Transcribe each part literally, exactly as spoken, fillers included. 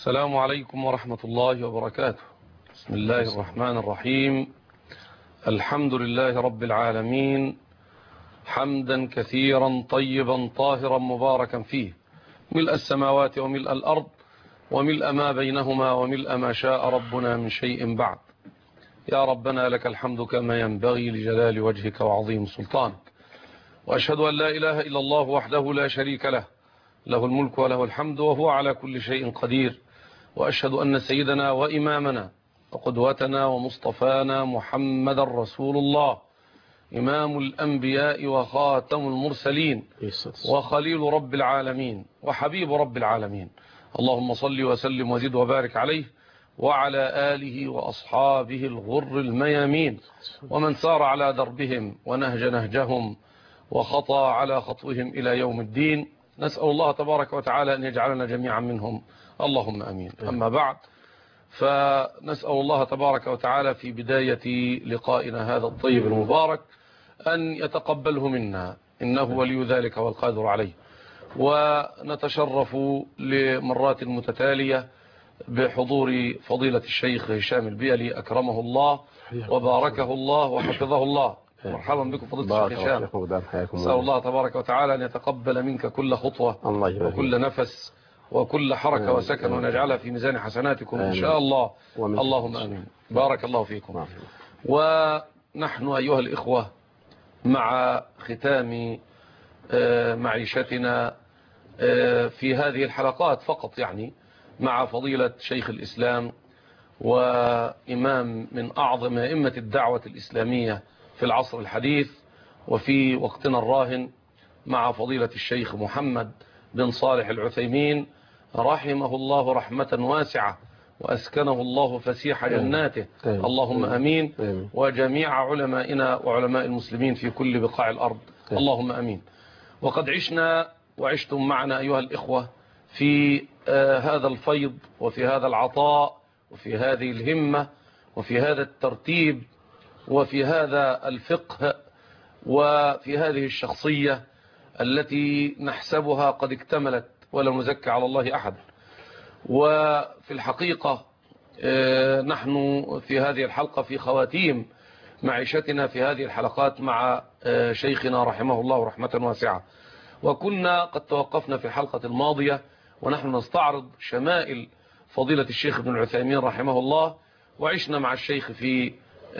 السلام عليكم ورحمة الله وبركاته. بسم الله الرحمن الرحيم. الحمد لله رب العالمين، حمدا كثيرا طيبا طاهرا مباركا فيه، ملء السماوات وملء الأرض وملء ما بينهما وملء ما شاء ربنا من شيء بعد. يا ربنا لك الحمد كما ينبغي لجلال وجهك وعظيم سلطانك. وأشهد أن لا إله إلا الله وحده لا شريك له، له الملك وله الحمد وهو على كل شيء قدير. وأشهد أن سيدنا وإمامنا وقدوتنا ومصطفانا محمد رسول الله، إمام الأنبياء وخاتم المرسلين وخليل رب العالمين وحبيب رب العالمين. اللهم صل وسلم وزد وبارك عليه وعلى آله وأصحابه الغر الميامين، ومن سار على دربهم ونهج نهجهم وخطى على خطوهم إلى يوم الدين. نسأل الله تبارك وتعالى أن يجعلنا جميعا منهم، اللهم أمين. أما بعد، فنسأل الله تبارك وتعالى في بداية لقائنا هذا الطيب المبارك أن يتقبله منا، إنه ولي ذلك والقادر عليه. ونتشرف لمرات متتالية بحضور فضيلة الشيخ هشام البيلي أكرمه الله وباركه الله وحفظه الله. مرحبا بكم فضيلة الشيخ هشام. نسأل الله تبارك وتعالى أن يتقبل منك كل خطوة وكل نفس وكل حركة وسكن، ونجعلها في ميزان حسناتكم إن شاء الله، اللهم آمين. بارك الله فيكم. ونحن أيها الإخوة مع ختام معيشتنا في هذه الحلقات فقط، يعني مع فضيلة شيخ الإسلام وإمام من أعظم أئمة الدعوة الإسلامية في العصر الحديث وفي وقتنا الراهن، مع فضيلة الشيخ محمد بن صالح العثيمين رحمه الله رحمة واسعة وأسكنه الله فسيح جناته، اللهم أمين. وجميع علمائنا وعلماء المسلمين في كل بقاع الأرض، اللهم أمين. وقد عشنا وعشتم معنا أيها الإخوة في آه هذا الفيض وفي هذا العطاء وفي هذه الهمة وفي هذا الترتيب وفي هذا الفقه وفي هذه الشخصية التي نحسبها قد اكتملت ولا نزكي على الله أحد. وفي الحقيقة نحن في هذه الحلقة في خواتيم معيشتنا في هذه الحلقات مع شيخنا رحمه الله رحمة واسعة. وكنا قد توقفنا في الحلقة الماضية ونحن نستعرض شمائل فضيلة الشيخ ابن العثيمين رحمه الله، وعشنا مع الشيخ في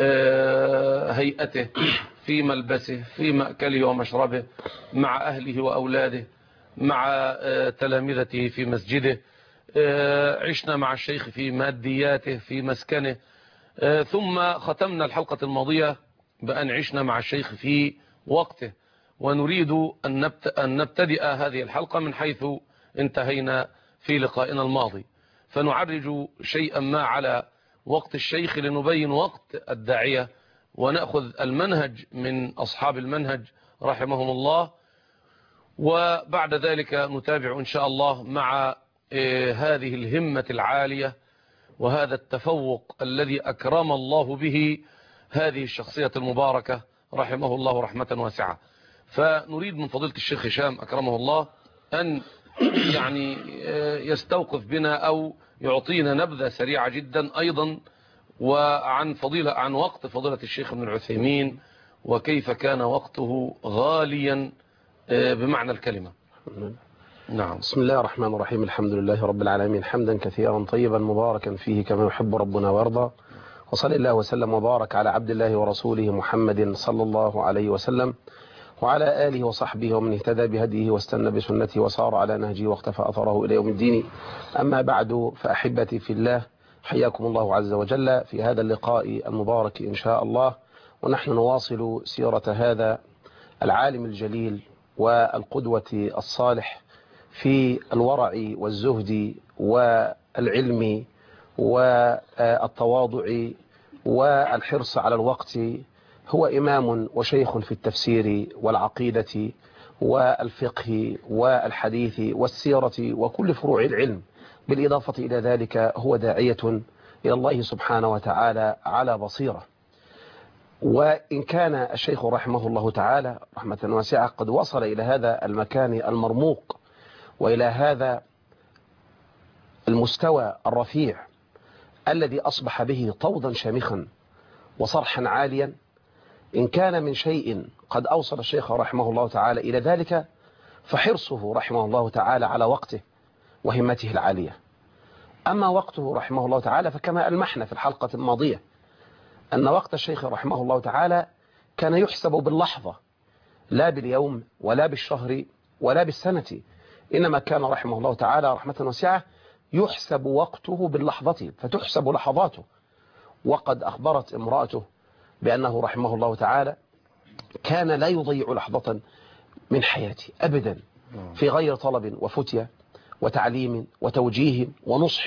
هيئته، في ملبسه، في مأكله ومشربه، مع أهله وأولاده، مع تلامذته في مسجده. عشنا مع الشيخ في مادياته، في مسكنه. ثم ختمنا الحلقة الماضية بأن عشنا مع الشيخ في وقته، ونريد أن نبتدئ هذه الحلقة من حيث انتهينا في لقائنا الماضي، فنعرج شيئا ما على وقت الشيخ لنبين وقت الداعية ونأخذ المنهج من أصحاب المنهج رحمهم الله. وبعد ذلك نتابع إن شاء الله مع هذه الهمة العالية وهذا التفوق الذي أكرم الله به هذه الشخصية المباركة رحمه الله رحمة واسعة. فنريد من فضيلة الشيخ هشام أكرمه الله أن يعني يستوقف بنا أو يعطينا نبذة سريعة جدا أيضا وعن فضيلة عن وقت فضيلة الشيخ ابن العثيمين، وكيف كان وقته غاليا بمعنى الكلمة. نعم. بسم الله الرحمن الرحيم. الحمد لله رب العالمين، حمدا كثيرا طيبا مباركا فيه كما يحب ربنا ويرضى. وصلى الله وسلم وبارك على عبد الله ورسوله محمد صلى الله عليه وسلم وعلى آله وصحبه ومن اهتدى بهديه واستنى بسنته وصار على نهجه واختفى أثره إلى يوم الدين. أما بعد، فأحبتي في الله، حياكم الله عز وجل في هذا اللقاء المبارك إن شاء الله، ونحن نواصل سيرة هذا العالم الجليل والقدوة الصالح في الورع والزهد والعلم والتواضع والحرص على الوقت. هو إمام وشيخ في التفسير والعقيدة والفقه والحديث والسيرة وكل فروع العلم. بالإضافة إلى ذلك هو داعية إلى الله سبحانه وتعالى على بصيرة. وإن كان الشيخ رحمه الله تعالى رحمة واسعة قد وصل إلى هذا المكان المرموق وإلى هذا المستوى الرفيع الذي أصبح به طودا شامخا وصرحا عاليا، إن كان من شيء قد أوصل الشيخ رحمه الله تعالى إلى ذلك فحرصه رحمه الله تعالى على وقته وهمته العالية. أما وقته رحمه الله تعالى فكما ألمحنا في الحلقة الماضية أن وقت الشيخ رحمه الله تعالى كان يحسب باللحظة، لا باليوم ولا بالشهر ولا بالسنة، إنما كان رحمه الله تعالى رحمة واسعة يحسب وقته باللحظة، فتحسب لحظاته. وقد أخبرت امرأته بأنه رحمه الله تعالى كان لا يضيع لحظة من حياته أبدا في غير طلب وفتية وتعليم وتوجيه ونصح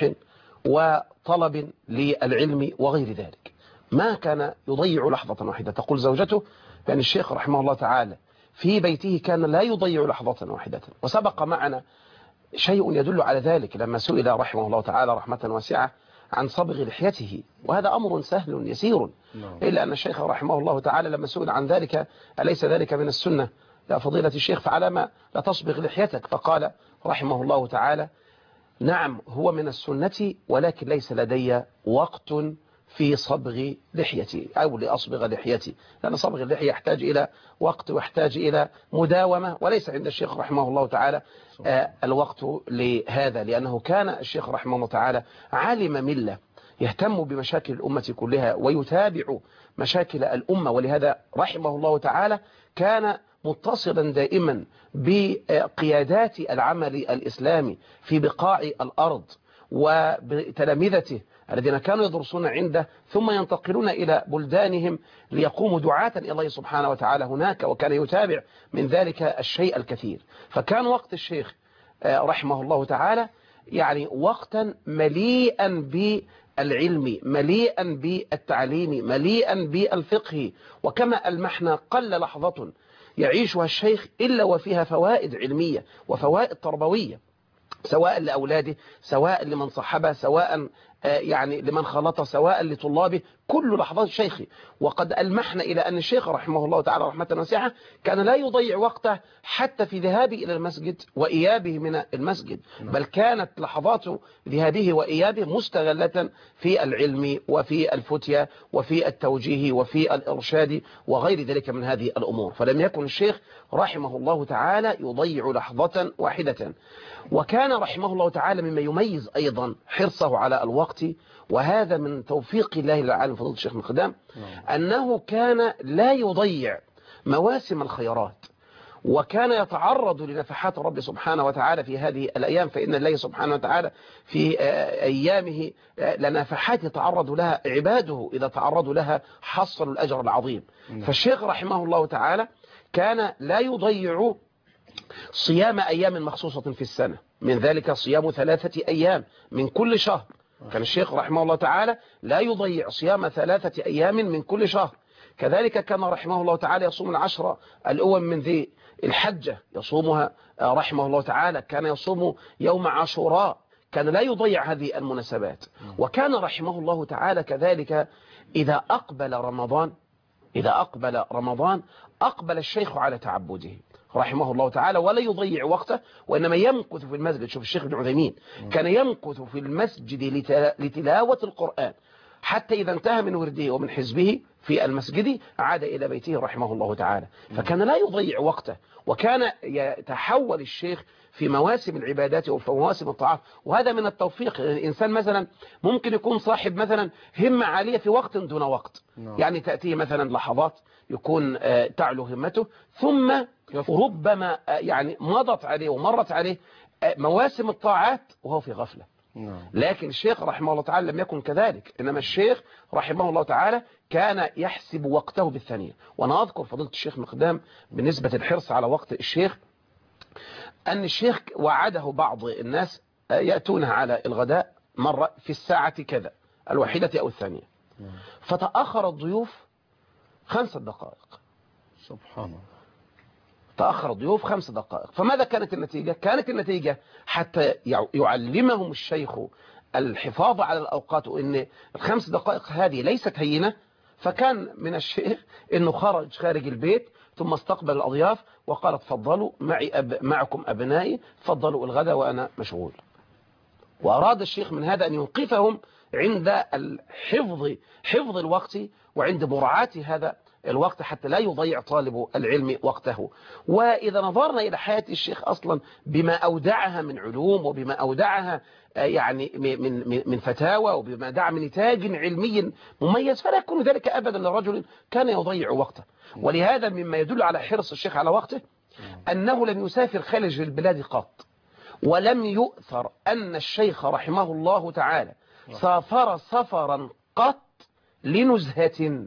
وطلب للعلم وغير ذلك، ما كان يضيع لحظة واحدة. تقول زوجته بأن الشيخ رحمه الله تعالى في بيته كان لا يضيع لحظة واحدة. وسبق معنا شيء يدل على ذلك لما سئل رحمه الله تعالى رحمة واسعة عن صبغ لحيته، وهذا أمر سهل يسير، إلا أن الشيخ رحمه الله تعالى لما سئل عن ذلك أليس ذلك من السنة يا فضيلة الشيخ، فعلى ما لا تصبغ لحيتك؟ فقال رحمه الله تعالى نعم هو من السنة، ولكن ليس لدي وقت في صبغ لحيتي أو لأصبغ لحيتي، لأن صبغ اللحية يحتاج إلى وقت ويحتاج إلى مداومة، وليس عند الشيخ رحمه الله تعالى آه الوقت لهذا، لأنه كان الشيخ رحمه الله تعالى عالم ملة يهتم بمشاكل الأمة كلها ويتابع مشاكل الأمة، ولهذا رحمه الله تعالى كان متصلا دائما بقيادات العمل الإسلامي في بقاع الأرض وبتلامذته الذين كانوا يدرسون عنده ثم ينتقلون إلى بلدانهم ليقوموا دعاة إلى الله سبحانه وتعالى هناك، وكان يتابع من ذلك الشيء الكثير. فكان وقت الشيخ رحمه الله تعالى يعني وقتا مليئا بالعلم، مليئا بالتعليم، مليئا بالفقه. وكما ألمحنا قل لحظة يعيشها الشيخ إلا وفيها فوائد علمية وفوائد تربوية، سواء لأولاده، سواء لمن صحبه، سواء يعني لمن خلطه، سواء لطلابه، كل لحظات شيخي. وقد ألمحنا إلى أن الشيخ رحمه الله تعالى رحمة واسعة كان لا يضيع وقته حتى في ذهابه إلى المسجد وإيابه من المسجد، بل كانت لحظات ذهابه وإيابه مستغلة في العلم وفي الفتية وفي التوجيه وفي الإرشاد وغير ذلك من هذه الأمور. فلم يكن الشيخ رحمه الله تعالى يضيع لحظة واحدة. وكان رحمه الله تعالى مما يميز أيضا حرصه على الوقت، وهذا من توفيق الله للعالم فضيلة الشيخ مقدام، أنه كان لا يضيع مواسم الخيرات، وكان يتعرض لنفحات رب سبحانه وتعالى في هذه الأيام، فإن الله سبحانه وتعالى في أيامه لنفحات يتعرض لها عباده، إذا تعرضوا لها حصلوا الأجر العظيم. فالشيخ رحمه الله تعالى كان لا يضيع صيام أيام مخصوصة في السنة، من ذلك صيام ثلاثة أيام من كل شهر. كان الشيخ رحمه الله تعالى لا يضيع صيام ثلاثة أيام من كل شهر. كذلك كان رحمه الله تعالى يصوم العشرة الأول من ذي الحجة، يصومها رحمه الله تعالى، كان يصوم يوم عاشوراء، كان لا يضيع هذه المناسبات. وكان رحمه الله تعالى كذلك إذا أقبل رمضان إذا أقبل رمضان أقبل الشيخ على تعبده رحمه الله تعالى، ولا يضيع وقته، وإنما يمكث في المسجد. شوف الشيخ ابن عثيمين كان يمكث في المسجد لتلاوة القرآن حتى إذا انتهى من ورده ومن حزبه في المسجد عاد إلى بيته رحمه الله تعالى. فكان لا يضيع وقته، وكان يتحول الشيخ في مواسم العبادات وفي مواسم الطاعات. وهذا من التوفيق. الإنسان مثلا ممكن يكون صاحب مثلا همة عالية في وقت دون وقت، يعني تأتيه مثلا لحظات يكون تعلو همته، ثم ربما يعني مضت عليه ومرت عليه مواسم الطاعات وهو في غفلة. لكن الشيخ رحمه الله تعالى لم يكن كذلك، إنما الشيخ رحمه الله تعالى كان يحسب وقته بالثانية. وأنا أذكر فضيلة الشيخ مقدام بالنسبة الحرص على وقت الشيخ أن الشيخ وعده بعض الناس يأتونها على الغداء مرة في الساعة كذا الواحدة أو الثانية، فتأخر الضيوف خمس دقائق. سبحان الله. تأخر الضيوف خمس دقائق. فماذا كانت النتيجة؟ كانت النتيجة حتى يعلمهم الشيخ الحفاظ على الأوقات، وإن الخمس دقائق هذه ليست هينة. فكان من الشيخ إنه خرج خارج البيت ثم استقبل الأضياف وقال تفضلوا معي أب معكم أبنائي، تفضلوا الغداء وأنا مشغول. وأراد الشيخ من هذا أن يوقفهم عند حفظ حفظ الوقت وعند مراعاة هذا الوقت حتى لا يضيع طالب العلم وقته. وإذا نظرنا إلى حياة الشيخ أصلا بما أودعها من علوم وبما أودعها يعني من من من فتاوى وبما دعا من نتاج علمي مميز، فلا يكون ذلك أبدا لرجل كان يضيع وقته. ولهذا مما يدل على حرص الشيخ على وقته أنه لم يسافر خارج البلاد قط، ولم يؤثر أن الشيخ رحمه الله تعالى سافر سفرا قط لنزهة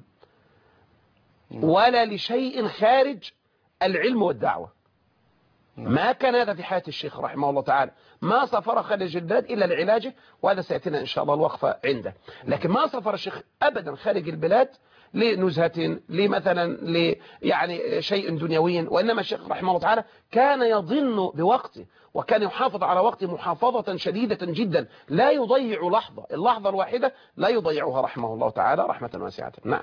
ولا لشيء خارج العلم والدعوة. ما كان هذا في حياة الشيخ رحمه الله تعالى، ما سافر خارج البلاد إلا لعلاجه، وهذا سيأتينا إن شاء الله الوقفة عنده. لكن ما سافر الشيخ أبدا خارج البلاد لنزهة لمثلا ل يعني شيء دنيوي، وإنما الشيخ رحمه الله تعالى كان يظن بوقته وكان يحافظ على وقته محافظة شديدة جدا، لا يضيع لحظة، اللحظة الواحدة لا يضيعها رحمه الله تعالى رحمة واسعة. نعم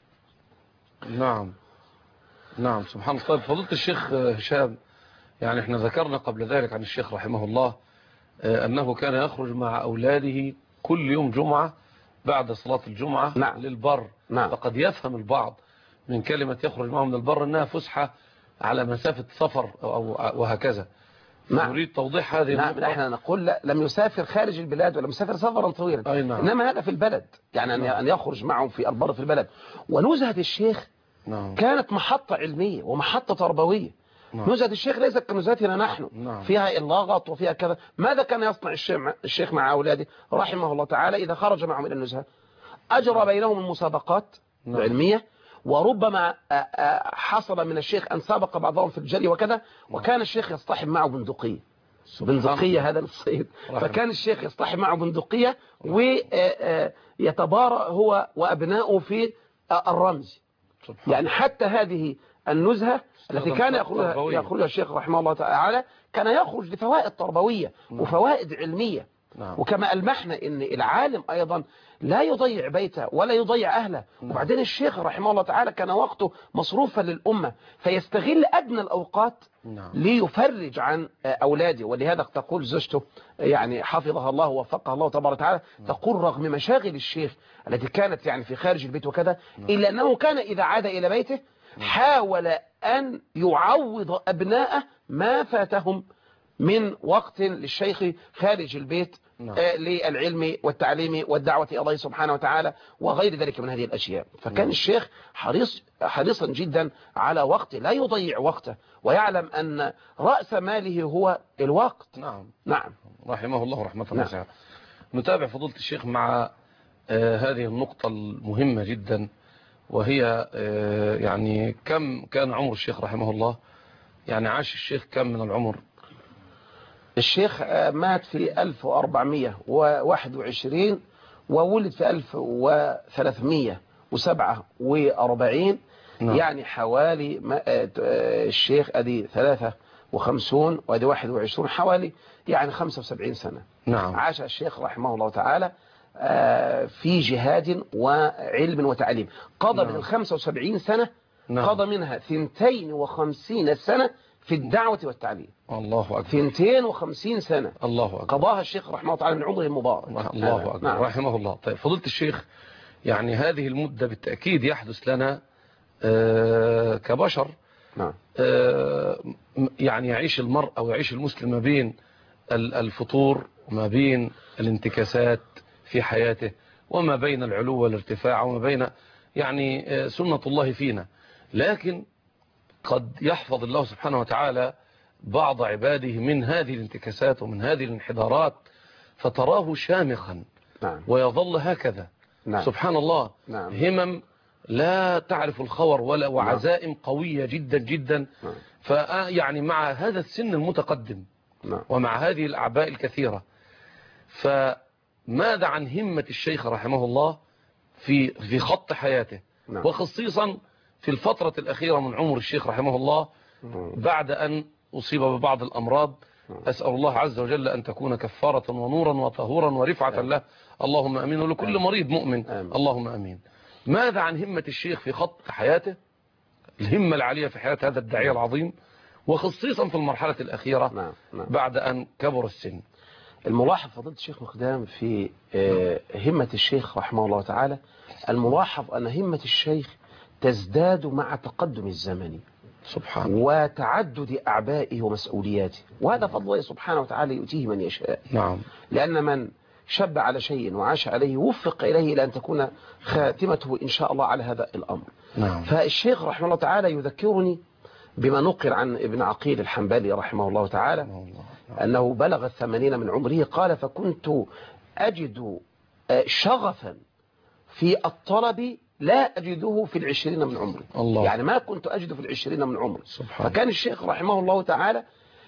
نعم نعم سبحان الله. طيب فضيلة الشيخ هشام، يعني احنا ذكرنا قبل ذلك عن الشيخ رحمه الله أنه كان يخرج مع أولاده كل يوم جمعة بعد صلاة الجمعة نعم. للبر. نعم. فقد يفهم البعض من كلمة يخرج معهم من البر أنها فسحة على مسافة سفر أو وهكذا. نعم. نريد توضيح هذه نعم. النقطة. احنا نقول لا، لم يسافر خارج البلاد ولم يسافر سفرا طويلا. أي نعم. إنما هذا في البلد، يعني نعم. أن يخرج معهم في البر في البلد. ونزهة الشيخ نعم. كانت محطة علمية ومحطة تربوية. نعم. نزهة الشيخ ليست كنزهتنا نحن. نعم. فيها اللغط وفيها كذا. ماذا كان يصنع الشيخ مع أولاده رحمه الله تعالى إذا خرج معهم إلى النزهة؟ أجرى بينهم المسابقات نعم. العلمية، وربما حصل من الشيخ أن سابق بعضهم في الجري وكذا، وكان الشيخ يصطحب معه بندقية بندقية هذا الصيد. فكان الشيخ يصطحب معه بندقية ويتبارى هو وأبنائه في الرمز. يعني حتى هذه النزهة التي كان يخرجها, يخرجها الشيخ رحمه الله تعالى كان يخرج لفوائد تربوية وفوائد علمية. نعم. وكما ألمحنا إن العالم أيضا لا يضيع بيته ولا يضيع أهله. نعم. وبعدين الشيخ رحمه الله تعالى كان وقته مصروفا للأمة، فيستغل أدنى الأوقات. نعم. ليفرج عن أولاده. ولهذا تقول زوجته يعني حفظها الله ووفقها الله تبارك وتعالى، تقول رغم مشاغل الشيخ التي كانت يعني في خارج البيت وكذا، إلا أنه كان إذا عاد إلى بيته حاول أن يعوض أبناءه ما فاتهم من وقت للشيخ خارج البيت. نعم. آه للعلم والتعليم والدعوة إلى الله سبحانه وتعالى وغير ذلك من هذه الأشياء. فكان نعم. الشيخ حريص حريصا جدا على وقته، لا يضيع وقته، ويعلم أن رأس ماله هو الوقت. نعم نعم رحمه الله رحمة واسعة. نعم. نتابع فضيلة الشيخ مع آه هذه النقطة المهمة جدا، وهي آه يعني كم كان عمر الشيخ رحمه الله؟ يعني عاش الشيخ كم من العمر؟ الشيخ مات في ألف وأربعمائة وواحد وعشرين وولد في ألف وثلاثمائة وسبعة وأربعين. نعم. يعني حوالي الشيخ أدي ثلاثة وخمسون وأدي واحد وعشرون، حوالي يعني خمسة وسبعين سنة. نعم. عاش الشيخ رحمه الله تعالى في جهاد وعلم وتعليم. قضى نعم. من الخمسة وسبعين سنة. نعم. قضى منها ثنتين وخمسين سنة في الدعوة والتعليم. الله أكبر. ثنتين وخمسين سنة الله أكبر. قضاها الشيخ رحمه الله تعالى من عمره المبارك. الله أكبر. نعم. رحمه الله. طيب فضيلة الشيخ، يعني هذه المدة بالتأكيد يحدث لنا آه كبشر. نعم. آه يعني يعيش المرء أو يعيش المسلم ما بين الفطور وما بين الانتكاسات في حياته وما بين العلو والارتفاع وما بين يعني آه سنة الله فينا. لكن قد يحفظ الله سبحانه وتعالى بعض عباده من هذه الانتكاسات ومن هذه الانحدارات فتراه شامخا. نعم. ويظل هكذا. نعم. سبحان الله. نعم. همم لا تعرف الخور ولا وعزائم نعم. قوية جدا جدا. نعم. فيعني مع هذا السن المتقدم. نعم. ومع هذه الأعباء الكثيرة، فماذا عن همة الشيخ رحمه الله في في خط حياته؟ نعم. وخصيصا في الفترة الأخيرة من عمر الشيخ رحمه الله بعد أن أصيب ببعض الأمراض. أسأل الله عز وجل أن تكون كفارة ونورا وطهورا ورفعة له، اللهم أمين، ولكل مريض مؤمن اللهم أمين. ماذا عن همة الشيخ في خط حياته، الهمة العالية في حياة هذا الداعية العظيم، وخصيصا في المرحلة الأخيرة بعد أن كبر السن؟ الملاحظ فضيلة الشيخ مقدام في همة الشيخ رحمه الله تعالى، الملاحظ أن همة الشيخ تزداد مع تقدم الزمن سبحان الله وتعدد أعبائه ومسؤولياته، وهذا فضل الله سبحانه وتعالى يؤتيه من يشاء. نعم. لأن من شب على شيء وعاش عليه وفق إليه إلى أن تكون خاتمته إن شاء الله على هذا الأمر. نعم. فالشيخ رحمه الله تعالى يذكرني بما نقل عن ابن عقيل الحنبلي رحمه الله تعالى أنه بلغ الثمانين من عمره، قال فكنت أجد شغفا في الطلب لا أجده في العشرين من عمري. الله. يعني ما كنت أجده في العشرين من عمري. سبحان. فكان الشيخ رحمه الله تعالى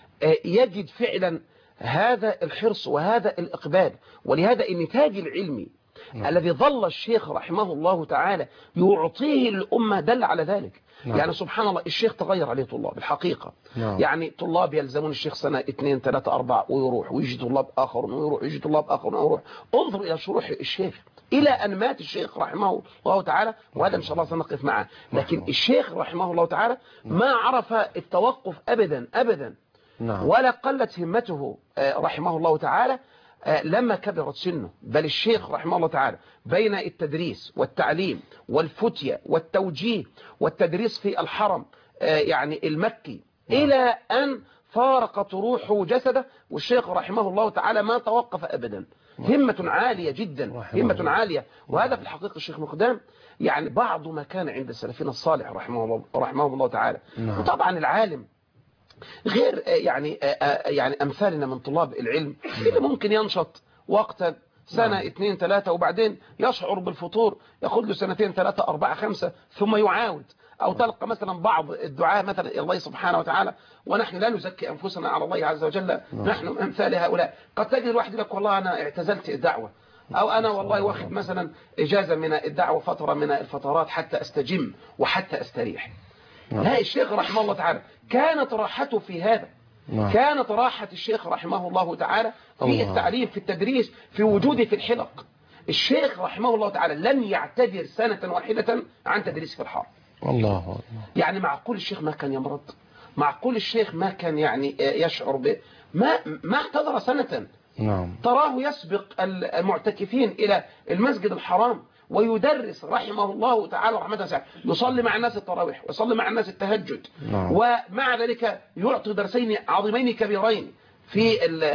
يجد فعلا هذا الحرص وهذا الإقبال، ولهذا النتاج العلمي نعم. الذي ظل الشيخ رحمه الله تعالى يعطيه الأمة دل على ذلك. نعم. يعني سبحان الله الشيخ تغير عليه طلاب الحقيقة. نعم. يعني طلاب يلزمون الشيخ سنة اثنين ثلاثة أربعة ويروح، ويجي طلاب آخرون ويروح، ويجي طلاب آخرون ويروح. انظر إلى شروح الشيخ إلى أن مات الشيخ رحمه الله تعالى، وهذا إن شاء الله سنقف معه. لكن الشيخ رحمه الله تعالى ما عرف التوقف أبدا أبدا. نعم. ولا قلت همته رحمه الله تعالى لما كبرت سنه، بل الشيخ رحمه الله تعالى بين التدريس والتعليم والفتية والتوجيه والتدريس في الحرم يعني المكي نعم. إلى أن فارقت روحه جسده، والشيخ رحمه الله تعالى ما توقف أبدا. همة عالية جدا، همة عالية. وهذا في الحقيقة الشيخ مقدام يعني بعض ما كان عند السلفين الصالح رحمه الله, رحمه الله تعالى. نعم. وطبعا العالم غير يعني يعني أمثالنا من طلاب العلم اللي ممكن ينشط وقتا سنة نعم. اثنين ثلاثة وبعدين يشعر بالفطور، ياخذ له سنتين ثلاثة أربعة خمسة ثم يعاود. أو تلقى مثلا بعض الدعاء مثلا إلى الله سبحانه وتعالى، ونحن لا نزكي أنفسنا على الله عز وجل، نحن أمثال هؤلاء. قد تجد الواحد لك والله أنا اعتزلت الدعوة، أو أنا والله واخد مثلا إجازة من الدعوة فترة من الفترات حتى أستجم وحتى أستريح. لا، الشيخ رحمه الله تعالى كانت راحته في هذا. نعم. كانت راحة الشيخ رحمه الله تعالى في الله. التعليم، في التدريس، في وجوده في الحلق. الشيخ رحمه الله تعالى لم يعتذر سنة واحدة عن تدريس في الحرم. الله الله. يعني معقول الشيخ ما كان يمرض، معقول الشيخ ما كان يعني يشعر به، ما ما اعتذر سنة. نعم. تراه يسبق المعتكفين إلى المسجد الحرام ويدرس رحمه الله تعالى ورحمته واسعة، يصلي مع الناس التراويح ويصلي مع الناس التهجد. نعم. ومع ذلك يعطي درسين عظيمين كبيرين في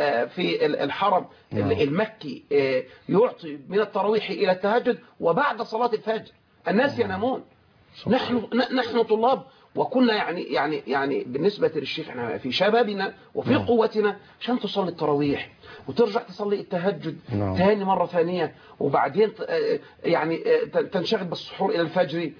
في الحرم نعم. المكي، يعطي من التراويح إلى التهجد وبعد صلاة الفجر الناس نعم. ينامون. نحن نحن طلاب، وكنا يعني يعني يعني بالنسبة للشيخ احنا في شبابنا وفي نعم. قوتنا عشان تصلي التراويح وترجع تصلي التهجد نعم. ثاني مرة ثانية، وبعدين يعني تنشغل بالسحور إلى الفجر،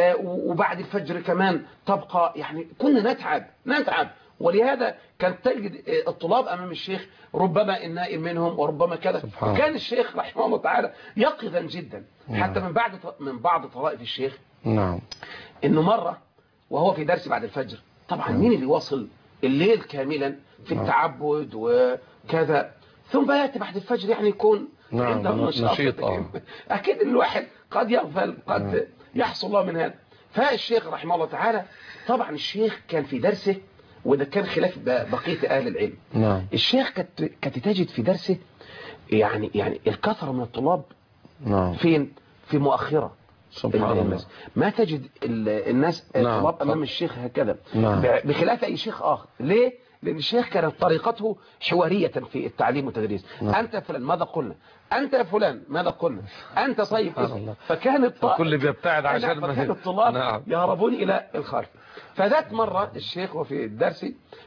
وبعد الفجر كمان تبقى، يعني كنا نتعب نتعب. ولهذا كان تجد الطلاب أمام الشيخ ربما النائم منهم وربما كذا، وكان الشيخ رحمه الله تعالى يقظا جدا. نعم. حتى من بعد من بعض طرائف الشيخ نعم إنه مرة وهو في درس بعد الفجر، طبعا نعم. مين اللي واصل الليل كاملا في نعم. التعبد وكذا، ثم يأتي بعد الفجر يعني يكون نعم. عنده نشيط. آه. أكيد الواحد قد يغفل، قد نعم. يحصل الله من هذا. فالشيخ رحمه الله تعالى طبعا الشيخ كان في درسه، وده كان خلاف بقية أهل العلم. نعم. الشيخ كانت تجد في درسه يعني يعني الكثرة من الطلاب نعم. فين؟ في مؤخرة سبحان الله. ما تجد الناس نعم. طلاب أمام الشيخ هكذا نعم. بخلاف أي شيخ آخر. ليه؟ لأن الشيخ كانت طريقته حوارية في التعليم والتدريس. نعم. أنت فلان ماذا قلنا، أنت يا فلان ماذا قلنا، أنت طيب. فكانت الكل بيبتعد عشان ما كان الطلاب نعم. يهربون إلى الخلف. فذات مرة الشيخ وفي الدرس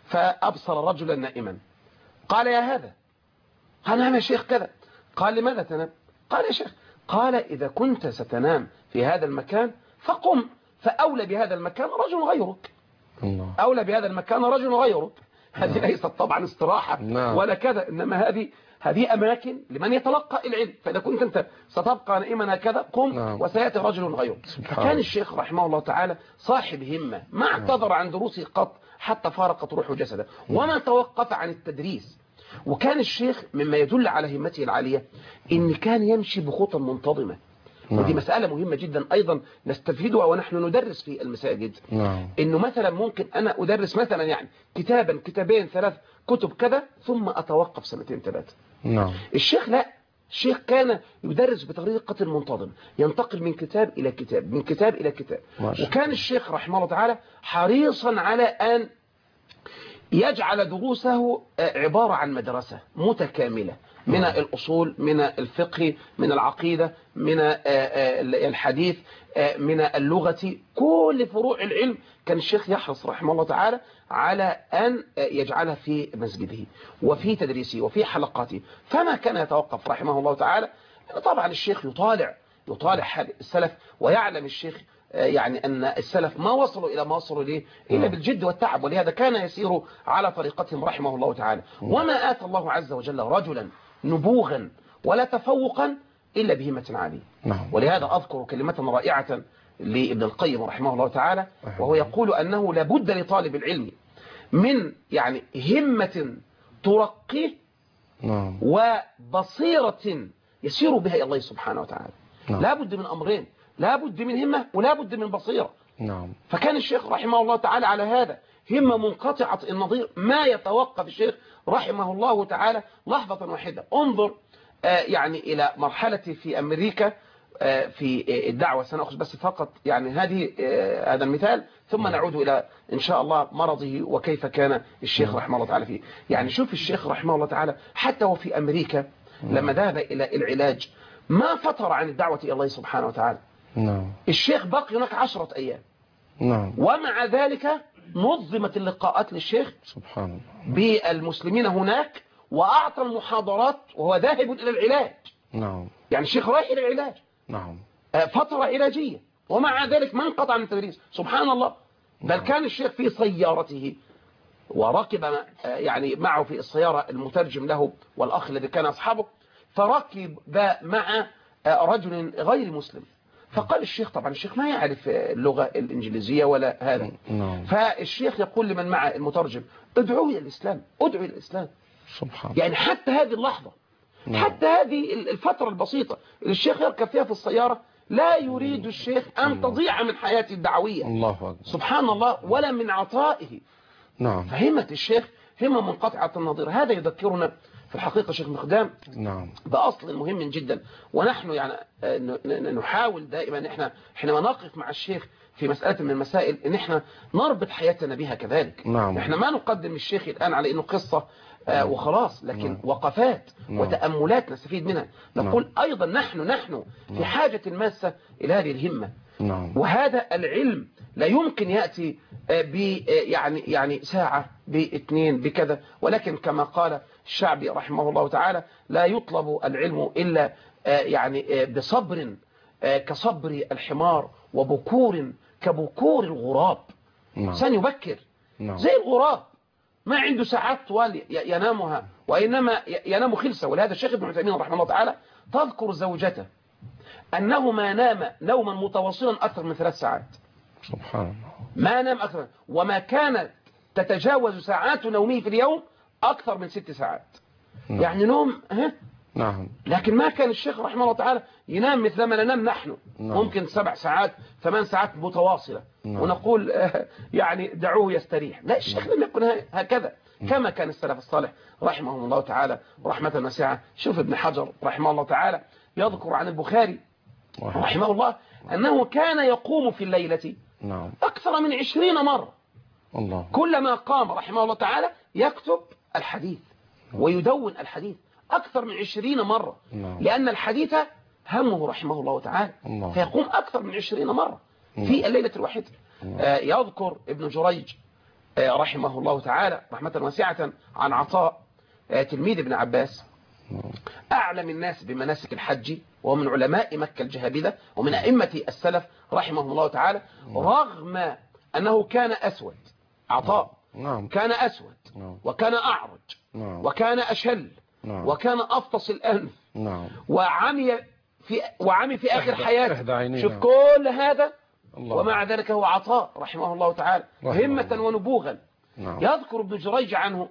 فأبصر رجلا نائما، قال يا هذا، قال نعم يا شيخ كذا. قال لماذا تنام؟ قال يا شيخ، قال إذا كنت ستنام في هذا المكان فقم، فأولى بهذا المكان رجل غيرك. الله. أولى بهذا المكان رجل غيرك. هذه ليست طبعا استراحة نعم. ولا كذا، إنما هذه هذه أماكن لمن يتلقى العلم. فإذا كنت أنت ستبقى نائما كذا قم نعم. وسيأتي رجل غيرك. فكان الشيخ رحمه الله تعالى صاحب همة، ما اعتذر عن دروسه قط حتى فارقت روحه جسده، وما توقف عن التدريس. وكان الشيخ مما يدل على همته العالية إن كان يمشي بخطى منتظمة، نعم. ودي مسألة مهمة جدا أيضا نستفيدها ونحن ندرس في المساجد. نعم. إنه مثلا ممكن أنا أدرس مثلا يعني كتابا كتابين ثلاث كتب كذا ثم أتوقف سنتين ثلاثة. نعم. الشيخ لا، الشيخ كان يدرس بطريقة منتظمة، ينتقل من كتاب إلى كتاب من كتاب إلى كتاب. وكان الشيخ رحمه الله تعالى حريصا على أن يجعل دروسه عبارة عن مدرسة متكاملة من الأصول، من الفقه، من العقيدة، من الحديث، من اللغة، كل فروع العلم كان الشيخ يحرص رحمه الله تعالى على أن يجعلها في مسجده وفي تدريسه وفي حلقاته. فما كان يتوقف رحمه الله تعالى. طبعا الشيخ يطالع يطالع حال السلف، ويعلم الشيخ يعني أن السلف ما وصلوا إلى ما وصلوا إليه إلا بالجد والتعب، ولهذا كان يسير على طريقتهم رحمه الله تعالى. وما آتى الله عز وجل رجلا نبوغا ولا تفوقا إلا بهمة عالية. ولهذا أذكر كلمة رائعة لابن القيم رحمه الله تعالى، وهو يقول أنه لابد لطالب العلم من يعني همة ترقيه وبصيرة يسير بها إلى الله سبحانه وتعالى. لابد من أمرين، لابد من همة ولابد من بصيرة. نعم. فكان الشيخ رحمه الله تعالى على هذا، همة منقطعة النظير، ما يتوقف الشيخ رحمه الله تعالى لحظة واحدة. انظر آه يعني إلى مرحلة في أمريكا آه في آه الدعوة. سنأخذ بس فقط يعني هذه آه هذا المثال، ثم نعود إلى إن شاء الله مرضه وكيف كان الشيخ رحمه الله تعالى فيه. يعني شوف الشيخ رحمه الله تعالى حتى وفي أمريكا لما ذهب إلى العلاج ما فتر عن الدعوة إلى الله سبحانه وتعالى. نعم. الشيخ بقي هناك عشرة أيام. نعم. ومع ذلك نظمت اللقاءات للشيخ سبحان الله بالمسلمين هناك، وأعطى المحاضرات وهو ذاهب إلى العلاج. نعم. يعني الشيخ رايح إلى العلاج. نعم. فترة علاجية، ومع ذلك ما انقطع من التدريس. سبحان الله. بل كان الشيخ في سيارته وركب يعني معه في السيارة المترجم له والأخ الذي كان أصحابه، فركب مع رجل غير مسلم. فقال الشيخ، طبعا الشيخ ما يعرف اللغة الإنجليزية ولا هذا. نعم. فالشيخ يقول لمن مع المترجم ادعوا إلى الإسلام، ادعوا إلى الإسلام. سبحان. يعني حتى هذه اللحظة، نعم. حتى هذه الفترة البسيطة اللي الشيخ يركب فيها في السيارة، لا يريد الشيخ أن تضيع من حياته الدعوية. الله أكبر. سبحان الله. ولا من عطائه. نعم. فهمة الشيخ همة منقطعة النظير. هذا يذكرنا في الحقيقة شيخ مقدام نعم. بأصل مهم جدا. ونحن يعني نحاول دائما احنا حينما نقف مع الشيخ في مسألة من المسائل ان احنا نربط حياتنا بها كذلك. نعم. احنا ما نقدم الشيخ الآن على انه قصة آه وخلاص، لكن نعم. وقفات نعم. وتأملات نستفيد منها. نقول نعم. ايضا نحن نحن في نعم. حاجة ماسة الى هذه الهمة. نعم. وهذا العلم لا يمكن يأتي ب يعني يعني ساعة باثنين بكذا، ولكن كما قال الشعبي رحمه الله تعالى لا يطلب العلم إلا يعني بصبر كصبر الحمار وبكور كبكور الغراب. نعم. سنبكر نعم. زي الغراب ما عنده ساعات طوال ينامها، وإنما ينام خلسة. ولهذا الشيخ ابن عثيمين رحمه الله تعالى تذكر زوجته أنه ما نام نوما متواصلا أكثر من ثلاث ساعات. سبحان الله. ما نام أكثر، وما كانت تتجاوز ساعات نومه في اليوم أكثر من ست ساعات. نعم. يعني نوم ها؟ نعم. لكن ما كان الشيخ رحمه الله تعالى ينام مثل ما ننام نحن. نعم. ممكن سبع ساعات ثمان ساعات متواصلة. نعم. ونقول يعني دعوه يستريح. لا، الشيخ لم يكن هكذا كما كان السلف الصالح رحمهم الله تعالى رحمة واسعة. شوف ابن حجر رحمه الله تعالى يذكر عن البخاري رحمه الله أنه كان يقوم في الليلة نعم. أكثر من عشرين مرة. الله. كلما قام رحمه الله تعالى يكتب الحديث ويدون الحديث أكثر من عشرين مرة. نعم. لأن الحديث همه رحمه الله تعالى. الله. فيقوم أكثر من عشرين مرة في الليلة الواحدة. آه يذكر ابن جريج آه رحمه الله تعالى رحمة واسعة عن عطاء آه تلميذ ابن عباس أعلم الناس بمناسك الحج، ومن علماء مكة الجهابذة ومن أئمة السلف رحمه الله تعالى، رغم أنه كان أسود. عطاء نعم. كان أسود نعم. وكان أعرج نعم. وكان أشل نعم. وكان أفطس الأنف نعم. وعمي في وعمي في آخر حياته. شوف نعم. كل هذا الله. ومع ذلك هو عطاء رحمه الله تعالى رحمه همة الله. ونبوغا. نعم. يذكر ابن جريج عنه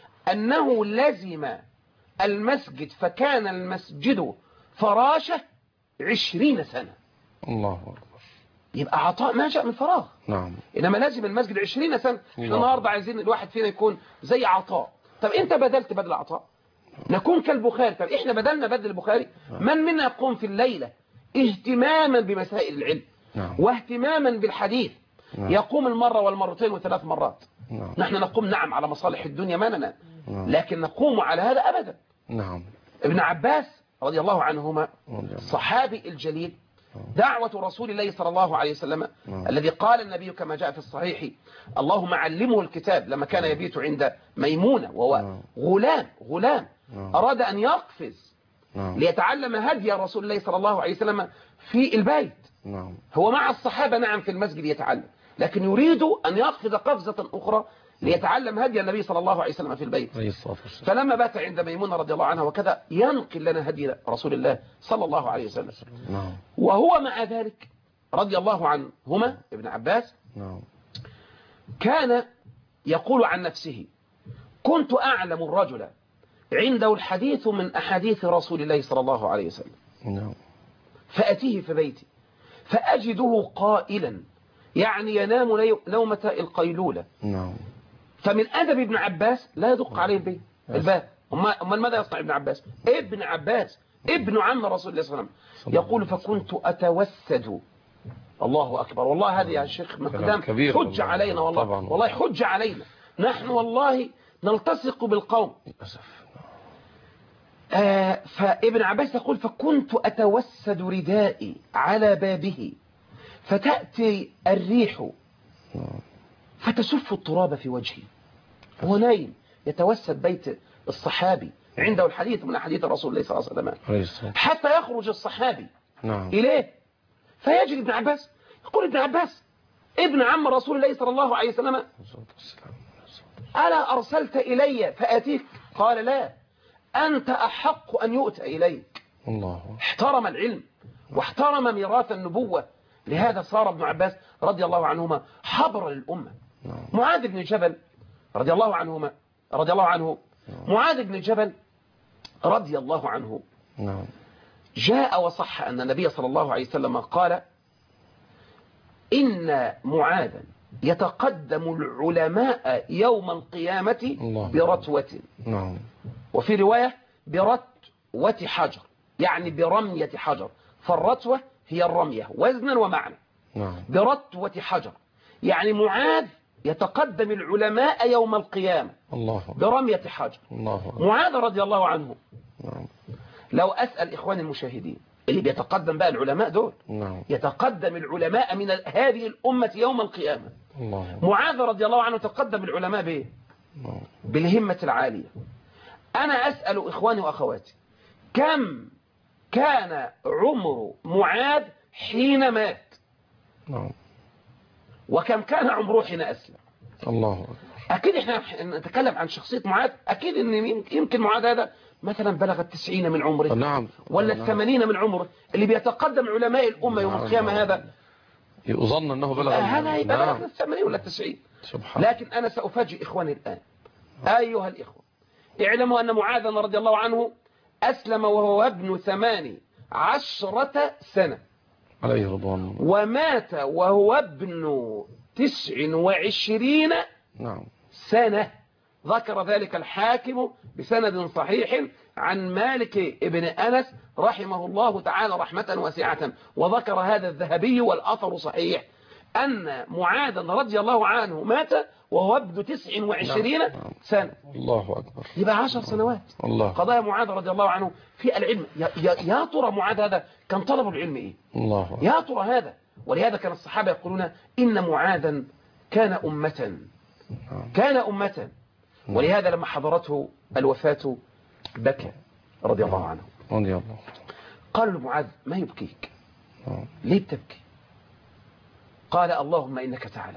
أنه لزم المسجد فكان المسجد فراشة عشرين سنة. الله أكبر. يبقى عطاء ما جاء من فراغ. نعم. إنما لازم المسجد عشرين سنة. احنا النهاردة عايزين الواحد فينا يكون زي عطاء. طب انت بدلت بدل عطاء، نكون كالبخاري. طب احنا بدلنا بدل البخاري. من منا يقوم في الليلة اهتماما بمسائل العلم نعم. واهتماما بالحديث نعم. يقوم المرة والمرتين وثلاث مرات. نعم. نحن نقوم نعم على مصالح الدنيا ما لنا، نعم. لكن نقوم على هذا أبدا. نعم. ابن عباس رضي الله عنهما رضي الله. الصحابي الجليل، دعوة رسول الله صلى الله عليه وسلم نعم. الذي قال النبي كما جاء في الصحيح اللهم علمه الكتاب، لما كان يبيت عند ميمونة وهو نعم. غلام غلام نعم. أراد أن يقفز نعم. ليتعلم هدي رسول الله صلى الله عليه وسلم في البيت. نعم. هو مع الصحابة نعم في المسجد يتعلم، لكن يريد أن يقفز قفزة أخرى ليتعلم هدي النبي صلى الله عليه وسلم في البيت. عليه الصلاة والسلام. فلما بات عند ميمونة رضي الله عنها وكذا ينقل لنا هدي رسول الله صلى الله عليه وسلم. نعم. وهو مع ذلك رضي الله عنهما ابن عباس نعم. كان يقول عن نفسه كنت أعلم الرجل عنده الحديث من أحاديث رسول الله صلى الله عليه وسلم، نعم. فأتيه في بيتي فأجده قائلا، يعني ينام لي- نومة القيلولة. نعم. فمن أدب ابن عباس لا يدق عليه البيت الباب. أمال ماذا يصنع ابن عباس؟ ابن عباس ابن عم رسول الله صلى الله عليه وسلم يقول فكنت أتوسد. الله أكبر. والله هذه يا شيخ مقدام حج علينا، والله طبعا. والله حج علينا. نحن والله نلتصق بالقوم. للأسف. آه فابن عباس يقول فكنت أتوسد ردائي على بابه فتأتي الريح فتسف التراب في وجهي. هو نايم يتوسد بيت الصحابي عنده الحديث من حديث رسول الله صلى الله عليه وسلم حتى يخرج الصحابي نعم. إليه فيجري ابن عباس يقول ابن عباس ابن عم رسول الله صلى الله عليه وسلم ألا أرسلت إلي فأتيك؟ قال لا، أنت أحق أن يؤتى إليك. الله. احترم العلم واحترم ميراث النبوة. لهذا صار ابن عباس رضي الله عنهما حبر للأمة. نعم. معاذ بن جبل رضي الله عنهما رضي الله عنه نعم. معاذ بن جبل رضي الله عنه نعم. جاء وصح أن النبي صلى الله عليه وسلم قال إن معاذا يتقدم العلماء يوم القيامة الله. برتوة. نعم. وفي رواية برتوة حجر، يعني برمية حجر، فالرتوة هي الرمية وزنا ومعنى. نعم. برتوة حجر يعني معاذ يتقدم العلماء يوم القيامة الله. برمية حجر. الله. معاذ رضي الله عنه نعم. لو أسأل إخواني المشاهدين اللي بيتقدم بقى العلماء دول، نعم. يتقدم العلماء من هذه الأمة يوم القيامة. الله. معاذ رضي الله عنه تقدم العلماء بإيه؟ نعم. بالهمة العالية. أنا أسأل إخواني وأخواتي كم كان عمر معاذ حين مات؟ نعم. وكم كان عمره حين أسلم؟ الله. أكيد إحنا نتكلم عن شخصية معاذ، أكيد إن يمكن معاذ هذا مثلا بلغ التسعين من عمره. نعم. ولا نعم. الثمانين من عمره. اللي بيتقدم علماء الأمة يوم نعم. القيامة هذا يظن أنه بلغ هذا يبقى نعم. بلغ الثمانين ولا التسعين. سبحان. لكن أنا سأفاجئ إخواني الآن. أيها الإخوة اعلموا أن معاذ رضي الله عنه أسلم وهو ابن ثمان عشرة سنة، عليه رضوان. ومات وهو ابن تسع وعشرين نعم. سنة. ذكر ذلك الحاكم بسند صحيح عن مالك ابن أنس رحمه الله تعالى رحمة واسعة، وذكر هذا الذهبي والأثر صحيح أن معاذ رضي الله عنه مات وهو ابن تسع وعشرين سنة. الله أكبر. يبقى عشر سنوات. الله. قضايا معاذ رضي الله عنه في العلم. يا, يا, يا ترى معاذ هذا كان طلب العلم إيه؟ الله. يا ترى هذا. ولهذا كان الصحابة يقولون إن معاذا كان أمة كان أمة. ولهذا لما حضرته الوفاة بكى رضي الله عنه. رضي الله. قالوا لمعاذ ما يبكيك؟ ليه بتبكي؟ قال اللهم إنك تعلم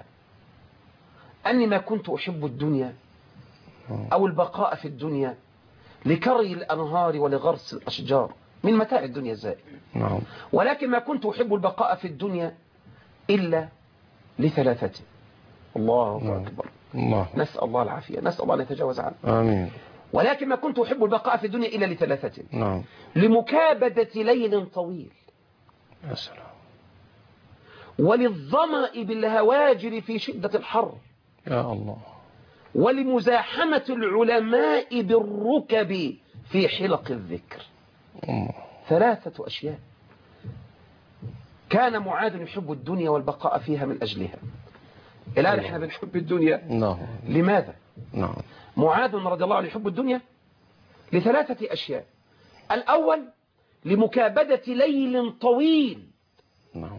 أني ما كنت أحب الدنيا أو البقاء في الدنيا لكري الأنهار ولغرس الأشجار من متاع الدنيا الزائل. نعم. ولكن ما كنت أحب البقاء في الدنيا إلا لثلاثة. الله نعم. أكبر. الله. نسأل الله العافية، نسأل الله أن يتجاوز عنه. آمين. ولكن ما كنت أحب البقاء في الدنيا إلا لثلاثة. نعم. لمكابدة ليل طويل يا سلام. وللظمأ بالهواجر في شدة الحر، يا الله. ولمزاحمة العلماء بالركب في حلق الذكر. مم. ثلاثة أشياء كان معاذ يحب الدنيا والبقاء فيها من أجلها. الآن احنا بنحب الدنيا. نعم. لماذا؟ نعم. معاذ رضي الله عنه يحب الدنيا لثلاثة أشياء. الأول لمكابدة ليل طويل نعم.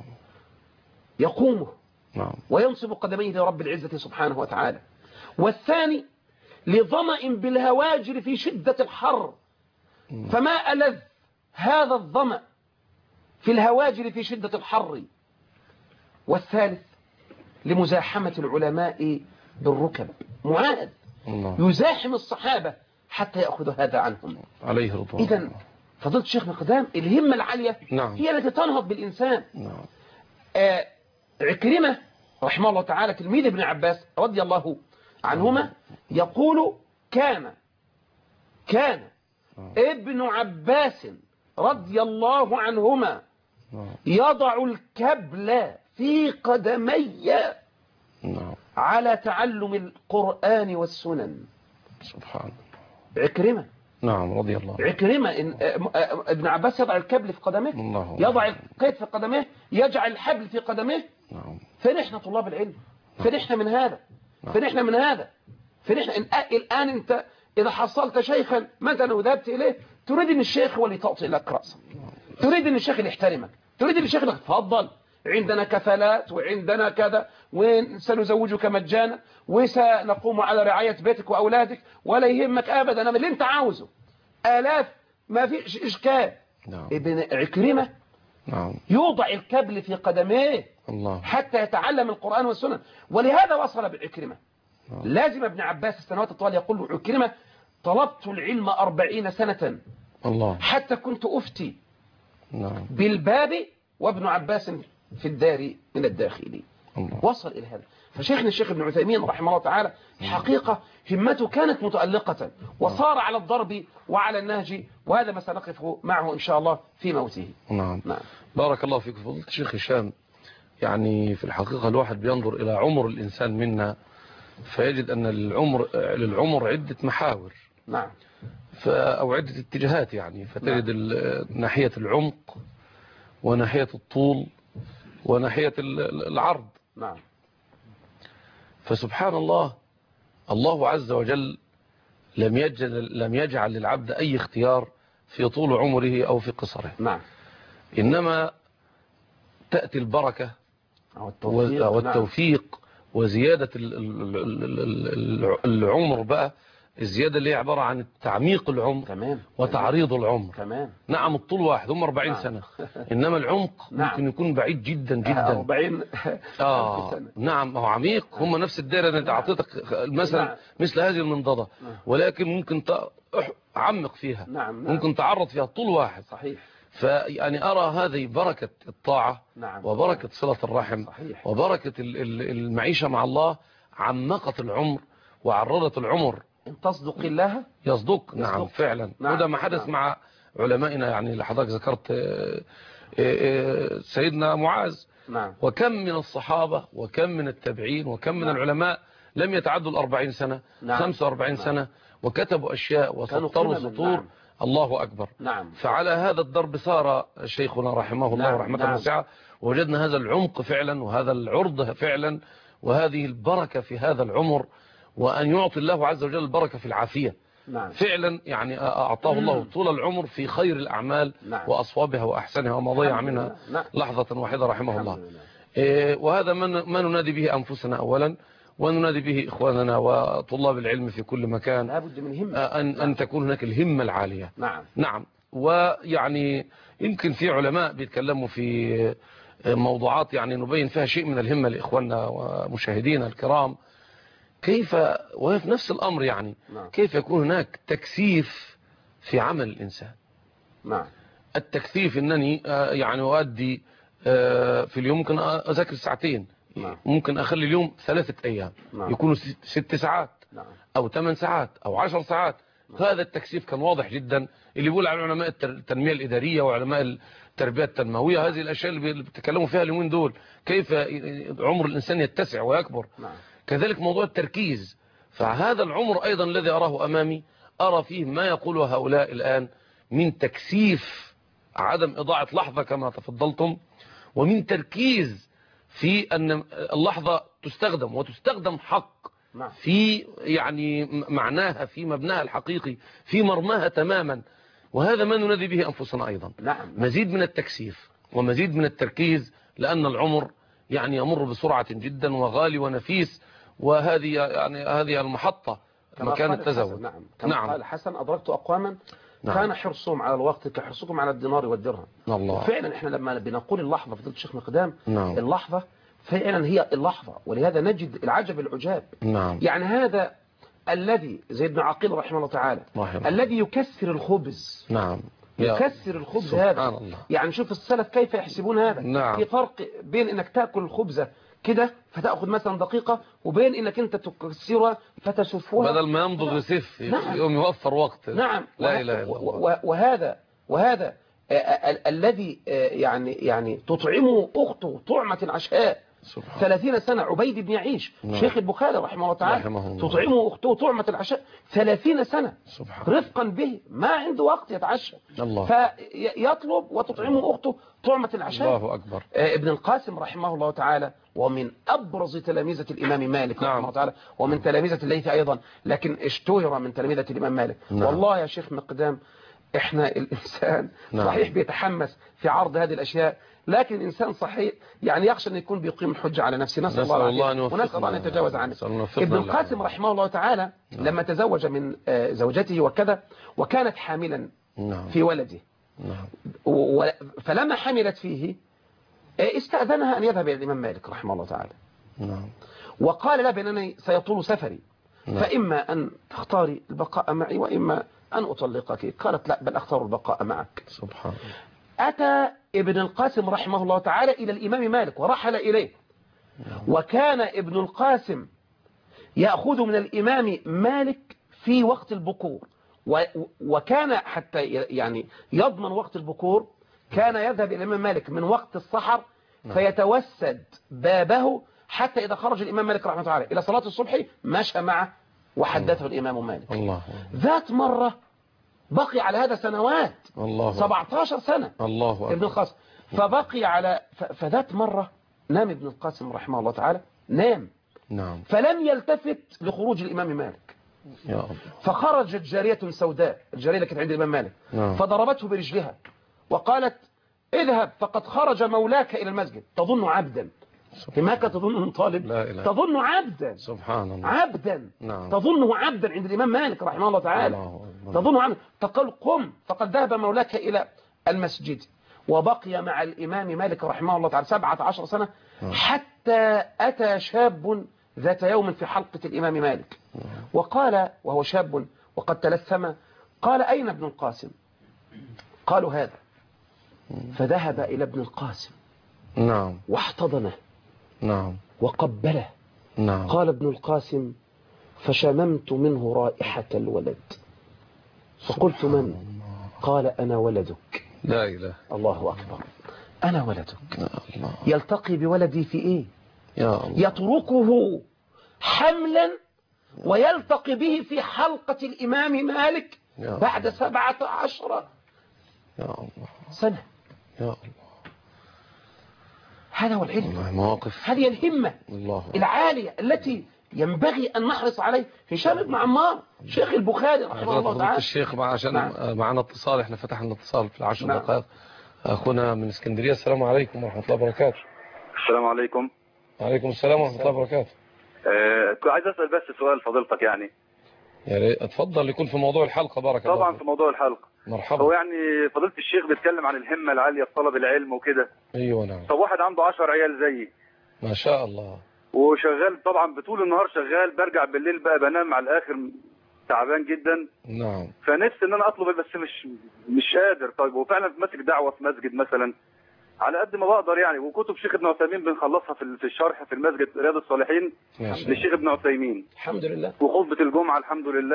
يقومه نعم. وينصب قدميه لرب العزة سبحانه وتعالى. والثاني لظمأ بالهواجر في شدة الحر، فما ألذ هذا الظمأ في الهواجر في شدة الحر. والثالث لمزاحمة العلماء بالركب. معاذ الله. يزاحم الصحابة حتى يأخذ هذا عنهم عليه رضوان. إذن فضيلة الشيخ مقدام، الهمة العالية نعم. هي التي تنهض بالإنسان. نعم. آه عكرمة رحمه الله تعالى تلميذ ابن عباس رضي الله عنهما يقول كان كان ابن عباس رضي الله عنهما يضع الكبل في قدمي على تعلم القرآن والسنن. سبحان الله. عكرمة. نعم رضي الله. عكرمة إن ابن عباس يضع الكبل في قدمه، الله. يضع القيد في قدمه، يجعل الحبل في قدمه. نعم. فنحن طلاب العلم، فنحن من هذا، فنحن من هذا، فنحن الآن أنت إذا حصلت شيخا مثلا وذهبت إليه تريد أن الشيخ هو اللي تعطي لك رأسا، تريد أن الشيخ اللي يحترمك، تريد أن الشيخ اللي تفضل، عندنا كفالات وعندنا كذا وسنزوجك مجانا وسنقوم على رعاية بيتك وأولادك ولا يهمك أبدا أنا اللي أنت عاوزه، آلاف ما فيش إشكال. نعم. ابن عكرمة نعم. يوضع الكبل في قدميه الله. حتى يتعلم القرآن والسنة، ولهذا وصل بعكرمة. نعم. لازم ابن عباس السنوات الطوال يقول له عكرمة طلبت العلم أربعين سنة الله. حتى كنت أفتي نعم. بالباب وابن عباس في الدار من الداخل. الله. وصل إلى هذا. فشيخنا الشيخ ابن عثيمين رحمه الله تعالى حقيقة همته كانت متألقة وصار على الضرب وعلى النهج، وهذا ما سنقف معه إن شاء الله في موته. نعم. نعم. بارك الله فيك فضيلة الشيخ هشام. يعني في الحقيقة الواحد بينظر إلى عمر الإنسان منا فيجد أن للعمر للعمر عدة محاور. نعم. أو عدة اتجاهات يعني، فتجد نعم. ناحية العمق وناحية الطول وناحية العرض. نعم. فسبحان الله، الله عز وجل لم يجعل لم يجعل للعبد أي اختيار في طول عمره أو في قصره. نعم. إنما تأتي البركة والتوفيق, والتوفيق نعم. وزيادة العمر بقى، الزيادة اللي هي عبارة عن تعميق العمر تمام. وتعريض العمر. تمام. نعم. الطول واحد هم أربعين نعم. سنة، إنما العمق نعم. ممكن يكون بعيد جدا جدا. أربعين آه سنة. نعم. هو عميق. هم نفس الدائرة اللي أعطيتك مثلا نعم. مثل هذه المنضدة نعم. ولكن ممكن تعمق فيها. نعم. نعم. ممكن تعرض فيها الطول واحد. صحيح. فيعني أرى هذه بركة الطاعة نعم. وبركة صلة الرحم صحيح. وبركة المعيشة مع الله عمقت العمر وعرضت العمر. إن تصدق الله يصدق. نعم يصدق. فعلا. نعم. وده ما حدث نعم. مع علمائنا، يعني اللي حضرتك ذكرت سيدنا معاذ. نعم. وكم من الصحابة وكم من التابعين وكم من نعم. العلماء لم يتعدوا الأربعين سنة. نعم. خمسة وأربعين نعم. سنة وكتبوا أشياء وسطروا سطور. نعم. الله أكبر. نعم. فعلى هذا الضرب سار شيخنا رحمه الله نعم. رحمة نعم. واسعة، وجدنا هذا العمق فعلا وهذا العرض فعلا وهذه البركة في هذا العمر، وأن يعطي الله عز وجل البركة في العافية. نعم. فعلا يعني أعطاه الله طول العمر في خير الأعمال نعم. وأصوابها وأحسنها وما ضيع منها نعم. لحظة واحدة رحمه الله. إيه وهذا ما ننادي به أنفسنا أولا، وننادي به إخواننا وطلاب العلم في كل مكان، لابد من همة. أن, نعم. أن تكون هناك الهمة العالية. نعم. نعم. ويعني يمكن في علماء بيتكلموا في موضوعات يعني نبين فيها شيء من الهمة لإخواننا ومشاهدينا الكرام، كيف وهي في نفس الأمر يعني نعم. كيف يكون هناك تكثيف في عمل الإنسان. نعم. التكثيف أنني يعني أؤدي في اليوم ممكن أذاكر ساعتين. نعم. ممكن أخلي اليوم ثلاثة أيام. نعم. يكونوا ست ساعات. نعم. أو ثمان ساعات أو عشر ساعات. هذا التكثيف كان واضح جدا. اللي بيقول على علماء التنمية الإدارية وعلماء التربية التنموية، هذه الأشياء اللي بيتكلموا فيها اليومين دول، كيف عمر الإنسان يتسع ويكبر. كذلك موضوع التركيز، فهذا العمر أيضا الذي أراه أمامي، أرى فيه ما يقوله هؤلاء الآن من تكثيف، عدم إضاعة لحظة كما تفضلتم، ومن تركيز في أن اللحظة تستخدم وتستخدم حق في يعني معناها، في مبناها الحقيقي، في مرماها تماما. وهذا ما ننادي به أنفسنا أيضا، مزيد من التكثيف ومزيد من التركيز، لأن العمر يعني يمر بسرعة جدا وغالي ونفيس، وهذه يعني هذه المحطة مكان التزاوج. نعم كما نعم. قال حسن: أدركت أقواما نعم. كان حرصهم على الوقت كحرصكم على الدينار والدرهم. وفعلا احنا لما بنقول اللحظة، فضيلة الشيخ مقدام، نعم. اللحظة فعلا هي اللحظة، ولهذا نجد العجب العجاب. نعم. يعني هذا الذي زي ابن عقيل رحمه الله تعالى، رحمه. الذي يكسر الخبز، نعم، يكسر الخبز هذا الله. يعني شوف السلف كيف يحسبون هذا. نعم. في فرق بين انك تأكل الخبزة كده فتأخذ مثلا دقيقة، وبين انك انت تكسرها فتسفها بدل ما يمضغ يسف. نعم. يوم يوفر وقت. نعم. لا إله إلا الله. وهذا وهذا الذي يعني يعني تطعمه أخته طعمة العشاء ثلاثين سنة. عبيد بن يعيش نعم. شيخ البخاري رحمه الله تعالى، تطعمه أخته طعمة العشاء ثلاثين سنة رفقا به، ما عنده وقت يتعشى، فيطلب وتطعمه أخته طعمة العشاء. الله أكبر. ابن القاسم رحمه الله تعالى، ومن أبرز تلاميذة الإمام مالك نعم. رحمه الله تعالى، ومن تلاميذة الليث أيضا، لكن اشتهر من تلاميذة الإمام مالك. نعم. والله يا شيخ مقدام، احنا الإنسان نعم. صحيح بيتحمس في عرض هذه الأشياء، لكن الإنسان صحيح يعني يخشى أن يكون بيقيم الحجة على نفسه. نسأل الله العافية ونسأل الله أن يتجاوز عنه. ابن القاسم رحمه الله تعالى نعم. لما تزوج من زوجته وكذا، وكانت حاملا نعم. في ولده نعم. فلما حملت فيه استأذنها أن يذهب إلى الإمام مالك رحمه الله تعالى نعم. وقال لا، بأنني سيطول سفري نعم. فإما أن تختاري البقاء معي وإما أن أطلقك. قالت لا، بل أختار البقاء معك. سبحان الله. أتى ابن القاسم رحمه الله تعالى إلى الإمام مالك ورحل إليه نعم. وكان ابن القاسم يأخذ من الإمام مالك في وقت البكور، وكان حتى يعني يضمن وقت البكور كان يذهب إلى الإمام مالك من وقت السحر نعم. فيتوسد بابه حتى إذا خرج الإمام مالك رحمه الله تعالى إلى صلاة الصبح مشى معه وحدثه الله. الإمام مالك الله. ذات مرة بقي على هذا سنوات الله. سبعة عشر سنة الله ابن القاسم، فبقي على فذات مرة نام ابن القاسم رحمه الله تعالى، نام نعم. فلم يلتفت لخروج الإمام مالك يا الله. فخرجت جارية سوداء، الجارية اللي كانت عند الإمام مالك نعم. فضربته برجلها وقالت: اذهب فقد خرج مولاك إلى المسجد. تظن عبدا، كما كانت تظن من طالب، تظن عبدا سبحان الله، عبدا نعم. تظنه عبدا عند الإمام مالك رحمه الله تعالى الله. تظنه عبدا، تقول: قم فقد ذهب مولاك إلى المسجد. وبقي مع الإمام مالك رحمه الله تعالى سبعة عشر سنة حتى أتى شاب ذات يوم في حلقة الإمام مالك وقال، وهو شاب وقد تلثم، قال: أين ابن القاسم؟ قالوا: هذا. فذهب إلى ابن القاسم نعم واحتضنه نعم وقبله نعم. قال ابن القاسم: فشممت منه رائحة الولد فقلت: من؟ قال: أنا ولدك. لا إله. الله أكبر. أنا ولدك. الله. يلتقي بولدي في إيه؟ يا الله. يتركه حملا ويلتقي به في حلقة الإمام مالك بعد سبعة عشر يا الله. سنة. يا الله. هذا هو العلم. مواقف. هذه الهمة الله العالية التي ينبغي أن نحرص عليه. هشام بن عمار شيخ البخاري رحمه الله تعالى. الشيخ مع عشان نعم. معنا اتصال، احنا فتحنا الاتصال في العشر نعم. دقائق. أخونا من اسكندرية. السلام عليكم ورحمة الله وبركاته. السلام عليكم. وعليكم السلام ورحمة الله وبركاته. أه عايز أسأل بس سؤال فضيلتك يعني. يعني اتفضل، يكون في موضوع الحلقة. بارك الله. طبعا في موضوع الحلقة. مرحبا. هو يعني فضيلة الشيخ بيتكلم عن الهمة العالية في طلب العلم وكده. ايوه نعم. طب واحد عنده عشر عيال زيي ما شاء الله، وشغال طبعا بطول النهار شغال، برجع بالليل بقى بنام على الاخر تعبان جدا. نعم. فنفسي ان انا اطلب بس مش مش قادر. طيب وفعلا ماسك دعوة في مسجد مثلا على قد ما بقدر يعني، وكتب شيخ ابن عثيمين بنخلصها في الشرح في المسجد رياض الصالحين للشيخ ابن عثيمين الحمد لله، وخطبة الجمعة الحمد لله.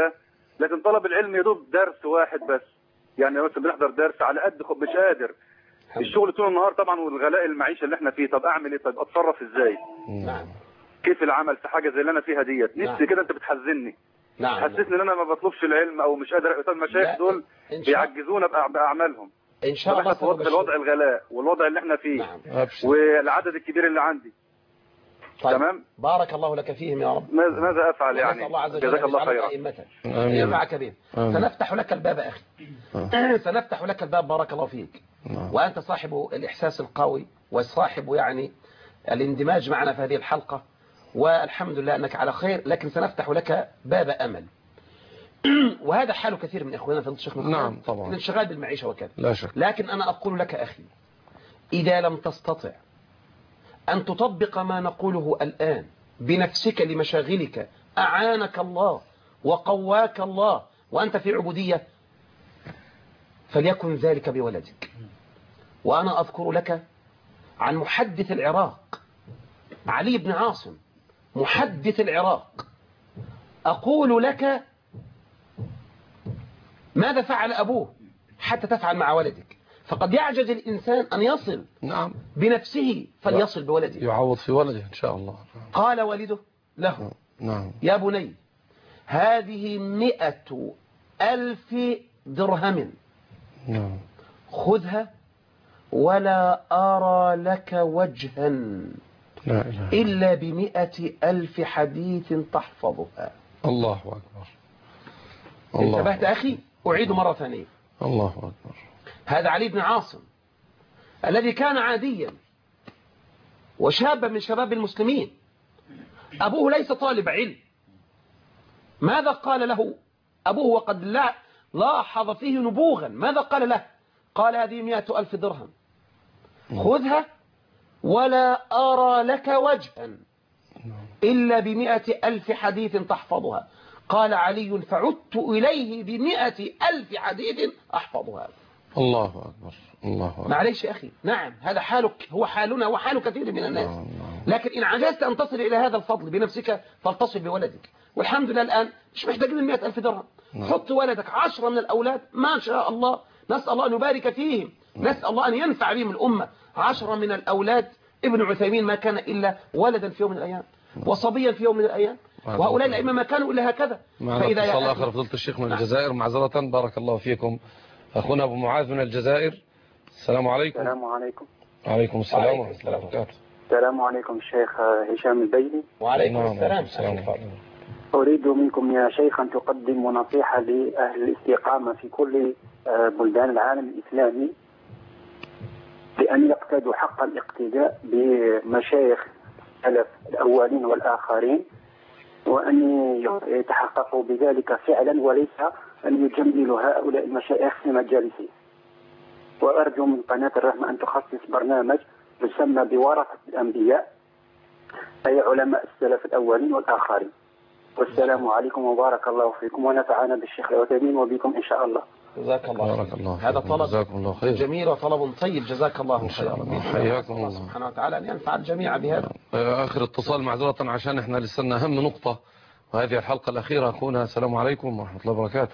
لكن طلب العلم يدوب درس واحد بس، يعني مثلا بنحضر درس على قد خ- مش قادر. الشغل طول النهار طبعا، والغلاء المعيشه اللي احنا فيه، طب اعمل ايه؟ طب اتصرف ازاي؟ نعم كيف العمل في حاجه زي اللي انا فيها ديت؟ نعم. نفسي كده، انت بتحزنني، نعم نعم. حسسني ان انا ما بطلبش العلم او مش قادر. طب المشايخ لا، دول إن شاء بيعجزونا بأع- باعمالهم. إن شاء طب الله احنا في وضع سنبشر. الوضع الغلاء والوضع اللي احنا فيه، نعم. أبشر. والعدد الكبير اللي عندي. طيب تمام. بارك الله لك فيهم يا رب. ماذا ماذا افعل ونسأل يعني؟ الله عز وجل جزاك أن الله يجعلك خيرا. أئمة أن آمين. ينفعك بهم. آمين. سنفتح لك الباب أخي. سنفتح لك الباب بارك الله فيك. نعم. وأنت صاحب الإحساس القوي وصاحب يعني الاندماج معنا في هذه الحلقة، والحمد لله أنك على خير، لكن سنفتح لك باب أمل. وهذا حال كثير من إخواننا في الشيخ مخلوق. نعم طبعا. الانشغال بالمعيشة وكذا. لا شك. لكن أنا أقول لك أخي، إذا لم تستطع أن تطبق ما نقوله الآن بنفسك لمشاغلك، أعانك الله وقواك الله وأنت في عبودية، فليكن ذلك بولدك. وأنا أذكر لك عن محدث العراق علي بن عاصم، محدث العراق، أقول لك ماذا فعل أبوه حتى تفعل مع ولدك. فقد يعجز الإنسان أن يصل نعم. بنفسه فليصل بولده. يعوض في ولده إن شاء الله. قال والده له: نعم. يا بني، هذه مئة ألف درهم، نعم. خذها ولا أرى لك وجها لا إله. إلا بمئة ألف حديث تحفظها. الله أكبر. الله انتبهت أخي؟ أعيد مرة ثانية. الله أكبر. هذا علي بن عاصم الذي كان عاديا وشابا من شباب المسلمين، أبوه ليس طالب علم. ماذا قال له أبوه وقد لا لاحظ فيه نبوغا؟ ماذا قال له؟ قال: هذه مئة ألف درهم، خذها ولا أرى لك وجها إلا بمئة ألف حديث تحفظها. قال علي: فعدت إليه بمئة ألف حديث أحفظها. الله أكبر. الله أكبر. معليش يا أخي، نعم هذا حالك، هو حالنا وحال كثير من الناس. نعم. لكن إن عجزت أن تصل إلى هذا الفضل بنفسك فلتصل بولدك. والحمد لله الآن مش محتاجين المئة ألف درهم. حط ولدك عشرة من الأولاد ما شاء الله، نسأل الله أن يبارك فيهم، نسأل الله أن ينفع بهم الأمة. عشرة من الأولاد. ابن عثيمين ما كان إلا ولدا في يوم من الأيام وصبيا في يوم من الأيام، وهؤلاء الأئمة ما كانوا إلا هكذا. فإذا اتصال آخر فضيلة الشيخ من الجزائر معذرة. بارك الله فيكم. أخونا أبو معاذ من الجزائر. السلام عليكم. السلام عليكم. وعليكم السلام ورحمة الله وبركاته. السلام عليكم الشيخ هشام البيلي. وعليكم السلام. السلام. أريد منكم يا شيخ أن تقدموا نصيحة لأهل الاستقامة في كل بلدان العالم الإسلامي بأن يقتدوا حق الاقتداء بمشايخ السلف الأولين والآخرين، وأن يتحققوا بذلك فعلا وليس أن يجملوا هؤلاء المشايخ في مجالسهم. وأرجو من قناة الرحمة أن تخصص برنامج يسمى بورثة الأنبياء، أي علماء السلف الأولين والآخرين. والسلام عليكم وبارك الله فيكم، ونفعنا بالشيخ العثيمين وبكم إن شاء الله. جزاك الله بارك الله هذا طلب جزاكم الله خير. جميل وطلب طيب، جزاك الله خيرا. حياكم الله الله سبحانه وتعالى أن ينفع الجميع بهذا. آخر اتصال معذرة عشان احنا لسنا أهم نقطة وهذه الحلقة الأخيرة. أخونا السلام عليكم ورحمة الله وبركاته.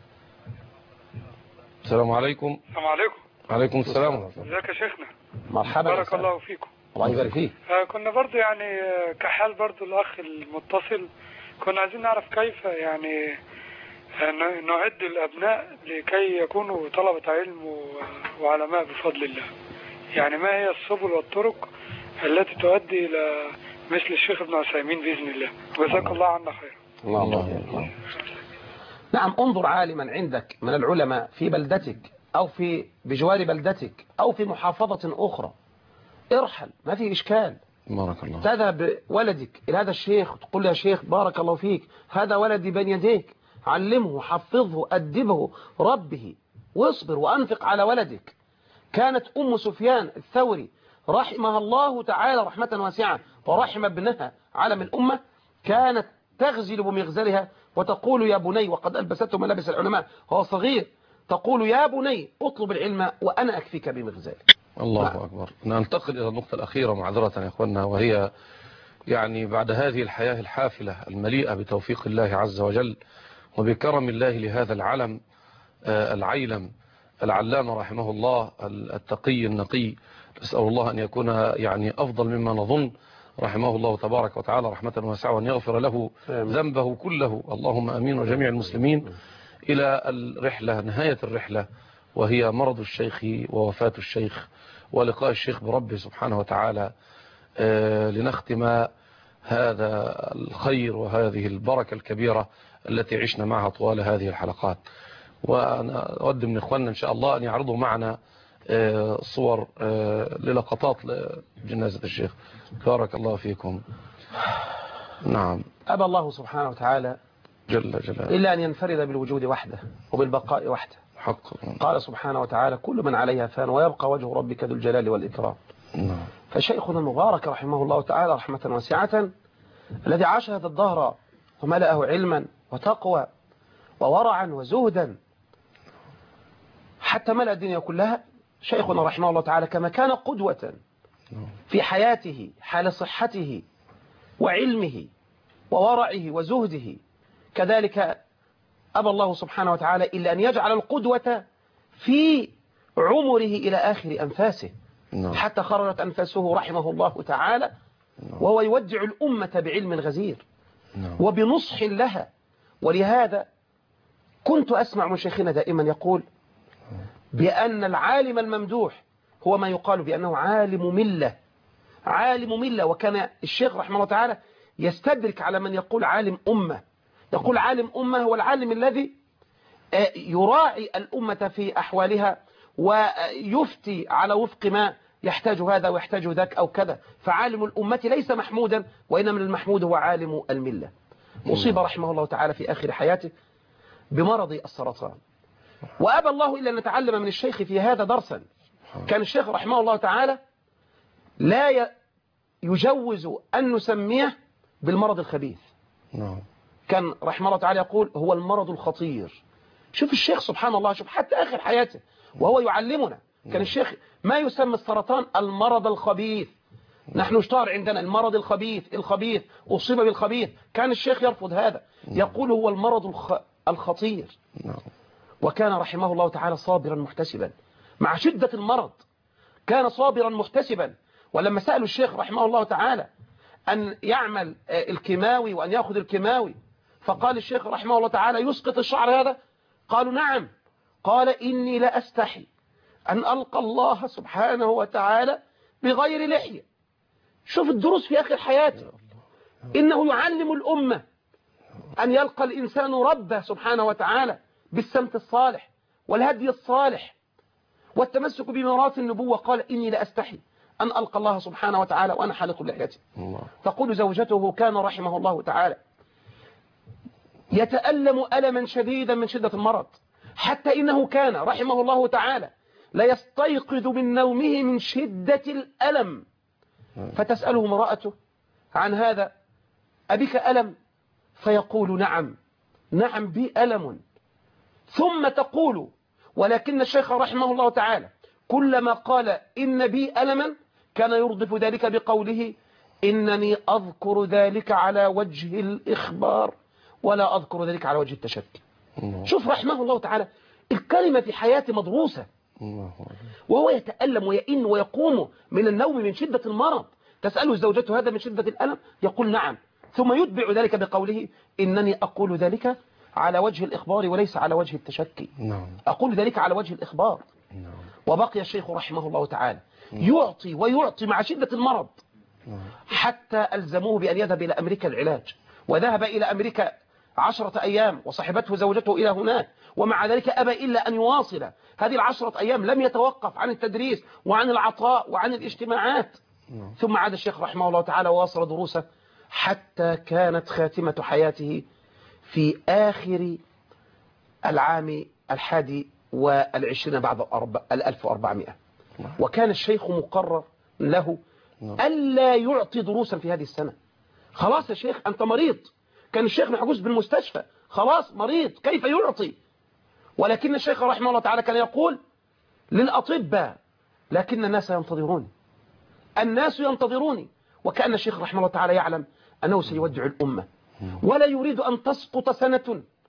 السلام عليكم. السلام عليكم. عليكم السلام. ازيك يا شيخنا؟ مرحبا. بارك الله فيكم. الله يبارك فيك. آه كنا برضو يعني آه كحال برضو الأخ المتصل، كنا عايزين نعرف كيف يعني آه نعد الأبناء لكي يكونوا طلبة علم وعلماء بفضل الله. يعني ما هي السبل والطرق التي تؤدي إلى مثل الشيخ ابن عثيمين بإذن الله. وجزاك الله عنا خير. الله الله. نعم، انظر عالما عندك من العلماء في بلدتك أو في بجوار بلدتك أو في محافظة أخرى، ارحل، ما في إشكال. بارك الله. تذهب ولدك إلى هذا الشيخ وتقول له: يا شيخ بارك الله فيك، هذا ولدي بين يديك، علمه، حفظه، أدبه، ربه، واصبر وأنفق على ولدك. كانت أم سفيان الثوري رحمها الله تعالى رحمة واسعة ورحم ابنها علم الأمة، كانت تغزل بمغزلها وتقول: يا بني، وقد ألبسته ملابس العلماء وهو صغير، تقول: يا بني اطلب العلم وأنا أكفيك بمغزالي. الله أكبر. ننتقل إلى النقطة الأخيرة معذرة يا أخواننا، وهي يعني بعد هذه الحياة الحافلة المليئة بتوفيق الله عز وجل وبكرم الله لهذا العلم العيلم العلامة رحمه الله التقي النقي، نسأل الله أن يكون يعني أفضل مما نظن، رحمه الله تبارك وتعالى رحمة واسعة، وأن يغفر له ذنبه كله، اللهم أمين، وجميع المسلمين، إلى الرحلة، نهاية الرحلة، وهي مرض الشيخ ووفاة الشيخ ولقاء الشيخ بربه سبحانه وتعالى، لنختم هذا الخير وهذه البركة الكبيرة التي عشنا معها طوال هذه الحلقات. وأنا أود من إخواننا إن شاء الله أن يعرضوا معنا صور للقطات لجنازة الشيخ. بارك الله فيكم. نعم. أبى الله سبحانه وتعالى جل جلاله إلا أن ينفرد بالوجود وحده وبالبقاء وحده. حق. قال سبحانه وتعالى: كل من عليها فان ويبقى وجه ربك ذو الجلال والإكرام. نعم. فشيخنا المبارك رحمه الله تعالى رحمة واسعة، الذي عاش هذا الدهر وملأه علما وتقوى وورعا وزهدا حتى ملأ الدنيا كلها، شيخنا رحمه الله تعالى كما كان قدوة في حياته حال صحته وعلمه وورعه وزهده، كذلك أبى الله سبحانه وتعالى إلا أن يجعل القدوة في عمره إلى آخر أنفاسه، حتى خرجت أنفاسه رحمه الله تعالى وهو يودع الأمة بعلم غزير وبنصح لها. ولهذا كنت أسمع من شيخنا دائما يقول بأن العالم الممدوح هو ما يقال بأنه عالم ملة، عالم ملة. وكان الشيخ رحمه الله تعالى يستدرك على من يقول عالم أمة. يقول عالم أمة هو العالم الذي يراعي الأمة في أحوالها ويفتي على وفق ما يحتاج هذا ويحتاج ذاك أو كذا. فعالم الأمة ليس محمودا، وإنما المحمود هو عالم الملة. أصيب رحمه الله تعالى في آخر حياته بمرض السرطان، وأبى الله إلا أن نتعلم من الشيخ في هذا درسا. كان الشيخ رحمه الله تعالى لا يجوز أن نسميه بالمرض الخبيث. كان رحمه الله تعالى يقول هو المرض الخطير. شوف الشيخ سبحان الله، شوف حتى آخر حياته وهو يعلمنا، كان الشيخ ما يسمى السرطان المرض الخبيث. نحن اشتهر عندنا المرض الخبيث، الخبيث أصيب بالخبيث، كان الشيخ يرفض هذا، يقول هو المرض الخ... الخطير. وكان رحمه الله تعالى صابرا محتسبا مع شدة المرض، كان صابرا محتسبا. ولما سألوا الشيخ رحمه الله تعالى أن يعمل الكيماوي وأن يأخذ الكيماوي، فقال الشيخ رحمه الله تعالى يسقط الشعر هذا؟ قالوا نعم. قال إني لا أستحي أن ألقى الله سبحانه وتعالى بغير لحية. شوف الدروس في آخر حياته، إنه يعلم الأمة أن يلقى الإنسان ربه سبحانه وتعالى بالسمت الصالح والهدي الصالح والتمسك بميراث النبوة. قال إني لا أستحي أن ألقى الله سبحانه وتعالى وأنا حالق لحيتي. تقول زوجته كان رحمه الله تعالى يتألم ألما شديدا من شدة المرض، حتى إنه كان رحمه الله تعالى لا يستيقظ من نومه من شدة الألم، فتسأله امرأته عن هذا: أبك ألم؟ فيقول نعم نعم بي ألم. ثم تقول: ولكن الشيخ رحمه الله تعالى كلما قال إن بي ألما كان يردف ذلك بقوله: إنني أذكر ذلك على وجه الإخبار ولا أذكر ذلك على وجه التشكي. شوف رحمه الله تعالى الكلمة في حياته مدروسة، وهو يتألم ويئن ويقوم من النوم من شدة المرض. تسأله زوجته هذا من شدة الألم؟ يقول نعم. ثم يتبع ذلك بقوله: إنني أقول ذلك على وجه الإخبار وليس على وجه التشكي. أقول ذلك على وجه الإخبار. وبقي الشيخ رحمه الله تعالى يعطي ويعطي مع شدة المرض، حتى ألزموه بأن يذهب إلى أمريكا العلاج، وذهب إلى أمريكا عشرة أيام وصحبته زوجته إلى هناك، ومع ذلك أبى إلا أن يواصل هذه العشرة أيام، لم يتوقف عن التدريس وعن العطاء وعن الاجتماعات. ثم عاد الشيخ رحمه الله تعالى وواصل دروسه حتى كانت خاتمة حياته في آخر العام الحادي والعشرين بعد الألف وأربعمائة. وكان الشيخ مقرر له ألا يعطي دروسا في هذه السنة. خلاص يا شيخ أنت مريض، كان الشيخ محجوز بالمستشفى، خلاص مريض، كيف يعطي؟ ولكن الشيخ رحمه الله تعالى كان يقول للأطباء: لكن الناس ينتظروني، الناس ينتظروني. وكأن الشيخ رحمه الله تعالى يعلم أنه سيودع الأمة، ولا يريد أن تسقط سنة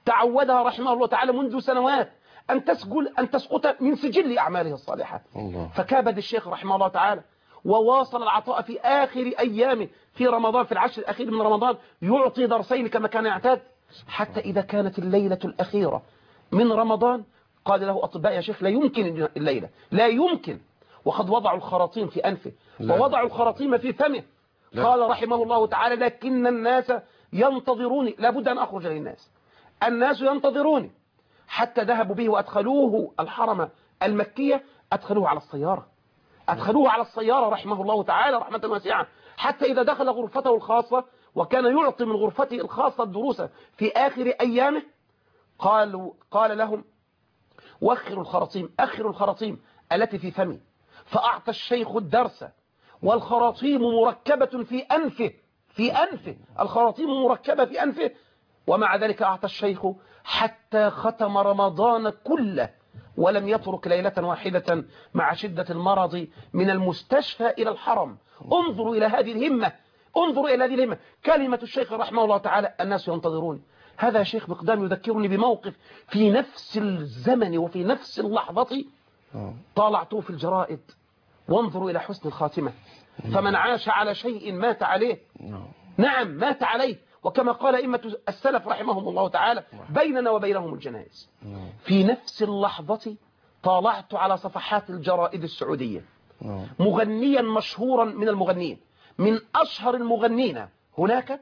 تعودها رحمه الله تعالى منذ سنوات أن تسجل أن تسقط من سجل أعماله الصالحة. الله. فكابد الشيخ رحمه الله تعالى وواصل العطاء في آخر أيامه في رمضان، في العشر الأخير من رمضان يعطي درسين كما كان يعتاد، حتى إذا كانت الليلة الأخيرة من رمضان قال له أطباء يا شيخ لا يمكن الليلة، لا يمكن، وقد وضعوا الخراطيم في أنفه ووضعوا الخراطيم في فمه. لا. قال رحمه الله تعالى لكن الناس ينتظروني، لابد أن أخرج للناس، الناس ينتظروني، حتى ذهبوا به وأدخلوه الحرم المكية، أدخلوه على السيارة أدخلوه على السيارة رحمه الله تعالى رحمة واسعة، حتى إذا دخل غرفته الخاصة وكان يعطي من غرفته الخاصة الدروس في آخر أيامه قالوا قال لهم وخروا الخراطيم أخروا الخراطيم التي في فمي، فأعطى الشيخ الدرس والخراطيم مركبة في أنفه في أنفه الخراطيم مركبة في أنفه، ومع ذلك أعطى الشيخ حتى ختم رمضان كله ولم يترك ليلة واحدة مع شدة المرض من المستشفى إلى الحرم. انظروا إلى هذه الهمة، انظروا إلى هذه الهمة. كلمة الشيخ رحمه الله تعالى الناس ينتظرون. هذا شيخ مقدام يذكرني بموقف في نفس الزمن وفي نفس اللحظة طالعته في الجرائد، وانظروا إلى حسن الخاتمة. فمن عاش على شيء مات عليه. نعم مات عليه، وكما قال أئمة السلف رحمهم الله تعالى بيننا وبينهم الجنائز. في نفس اللحظة طالعت على صفحات الجرائد السعودية مغنيا مشهورا من المغنيين، من أشهر المغنين هناك،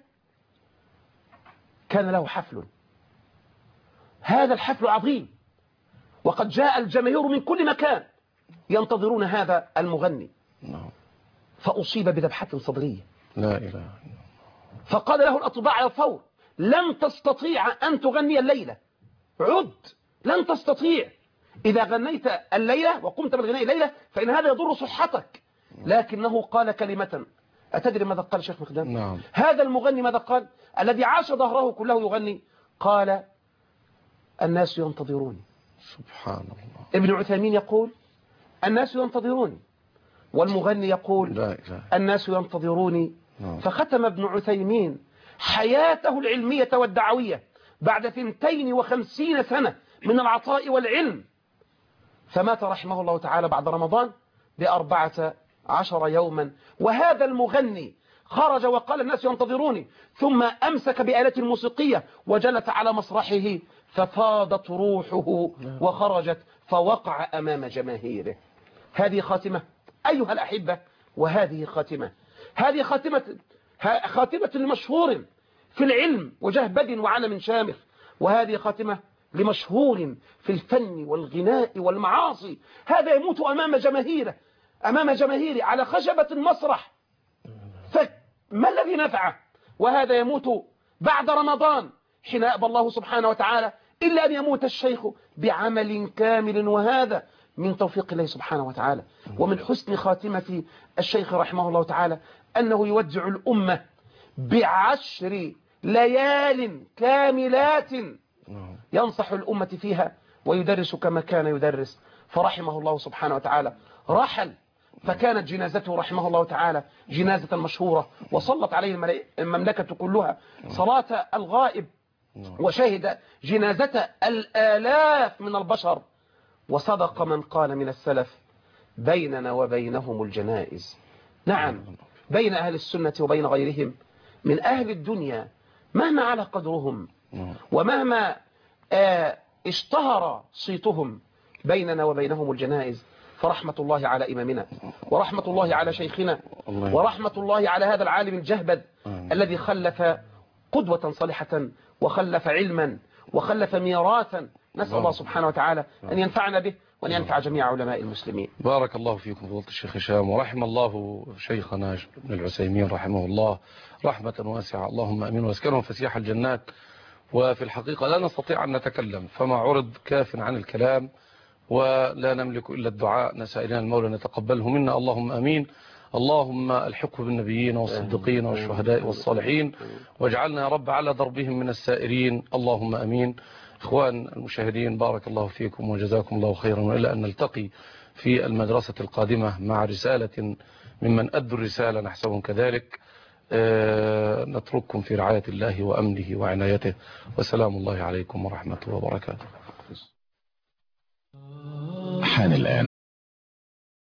كان له حفل. هذا الحفل عظيم، وقد جاء الجماهير من كل مكان ينتظرون هذا المغني، فأصيب بذبحة صدرية. لا إله إلا الله. فقال له الأطباء على الفور لن تستطيع أن تغني الليلة، عد، لن تستطيع. إذا غنيت الليلة وقمت بالغناء الليلة فإن هذا يضر صحتك. لكنه قال كلمة، أتدري ماذا قال شيخ مقدام؟ نعم. هذا المغني ماذا قال؟ الذي عاش ظهره كله يغني، قال الناس ينتظروني. سبحان الله. ابن عثيمين يقول الناس ينتظروني، والمغني يقول لا إله. الناس ينتظروني. نعم. فختم ابن عثيمين حياته العلمية والدعوية بعد ثنتين وخمسين سنة من العطاء والعلم، فمات رحمه الله تعالى بعد رمضان بأربعة عشر يوما. وهذا المغني خرج وقال الناس ينتظروني، ثم أمسك بآلة موسيقية وجلس على مسرحه، ففاضت روحه وخرجت فوقع أمام جماهيره. هذه خاتمة أيها الأحبة، وهذه خاتمة هذه خاتمة خاتمة لمشهور في العلم وجهبد وعلم شامخ، وهذه خاتمة لمشهور في الفن والغناء والمعاصي. هذا يموت أمام جماهيره أمام جماهيره على خشبة المسرح، فما الذي نفعه؟ وهذا يموت بعد رمضان حين أبى الله سبحانه وتعالى إلا أن يموت الشيخ بعمل كامل، وهذا من توفيق الله سبحانه وتعالى. ومن حسن خاتمة الشيخ رحمه الله تعالى أنه يودع الأمة بعشر ليال كاملات ينصح الأمة فيها ويدرس كما كان يدرس. فرحمه الله سبحانه وتعالى رحل، فكانت جنازته رحمه الله تعالى جنازة مشهورة، وصلت عليه المملكة كلها صلاة الغائب، وشهد جنازة الآلاف من البشر. وصدق من قال من السلف بيننا وبينهم الجنائز. نعم، بين أهل السنة وبين غيرهم من أهل الدنيا مهما على قدرهم ومهما آه اشتهر صيتهم، بيننا وبينهم الجنائز. فرحمة الله على إمامنا، ورحمة الله على شيخنا، ورحمة الله على هذا العالم الجهبذ الذي خلف قدوة صالحة، وخلف علما، وخلف ميراثا. نسأل الله سبحانه وتعالى أن ينفعنا به وأن ينفع جميع علماء المسلمين. بارك الله فيكم فضيلة الشيخ هشام، ورحم الله شيخنا ابن العثيمين رحمه الله رحمة واسعة. اللهم أمين، واسكنهم فسيح الجنات. وفي الحقيقة لا نستطيع أن نتكلم، فما عرض كاف عن الكلام، ولا نملك إلا الدعاء. نسألنا المولى أن يتقبله منا، اللهم أمين. اللهم الحقه بالنبيين والصديقين والشهداء والصالحين، واجعلنا يا رب على دربهم من السائرين، اللهم أمين. إخوان المشاهدين، بارك الله فيكم وجزاكم الله خيرا، وإلا أن نلتقي في المدرسة القادمة مع رسالة ممن أدوا الرسالة نحسبهم كذلك. نترككم في رعاية الله وأمنه وعنايته، وسلام الله عليكم ورحمته وبركاته. حان الآن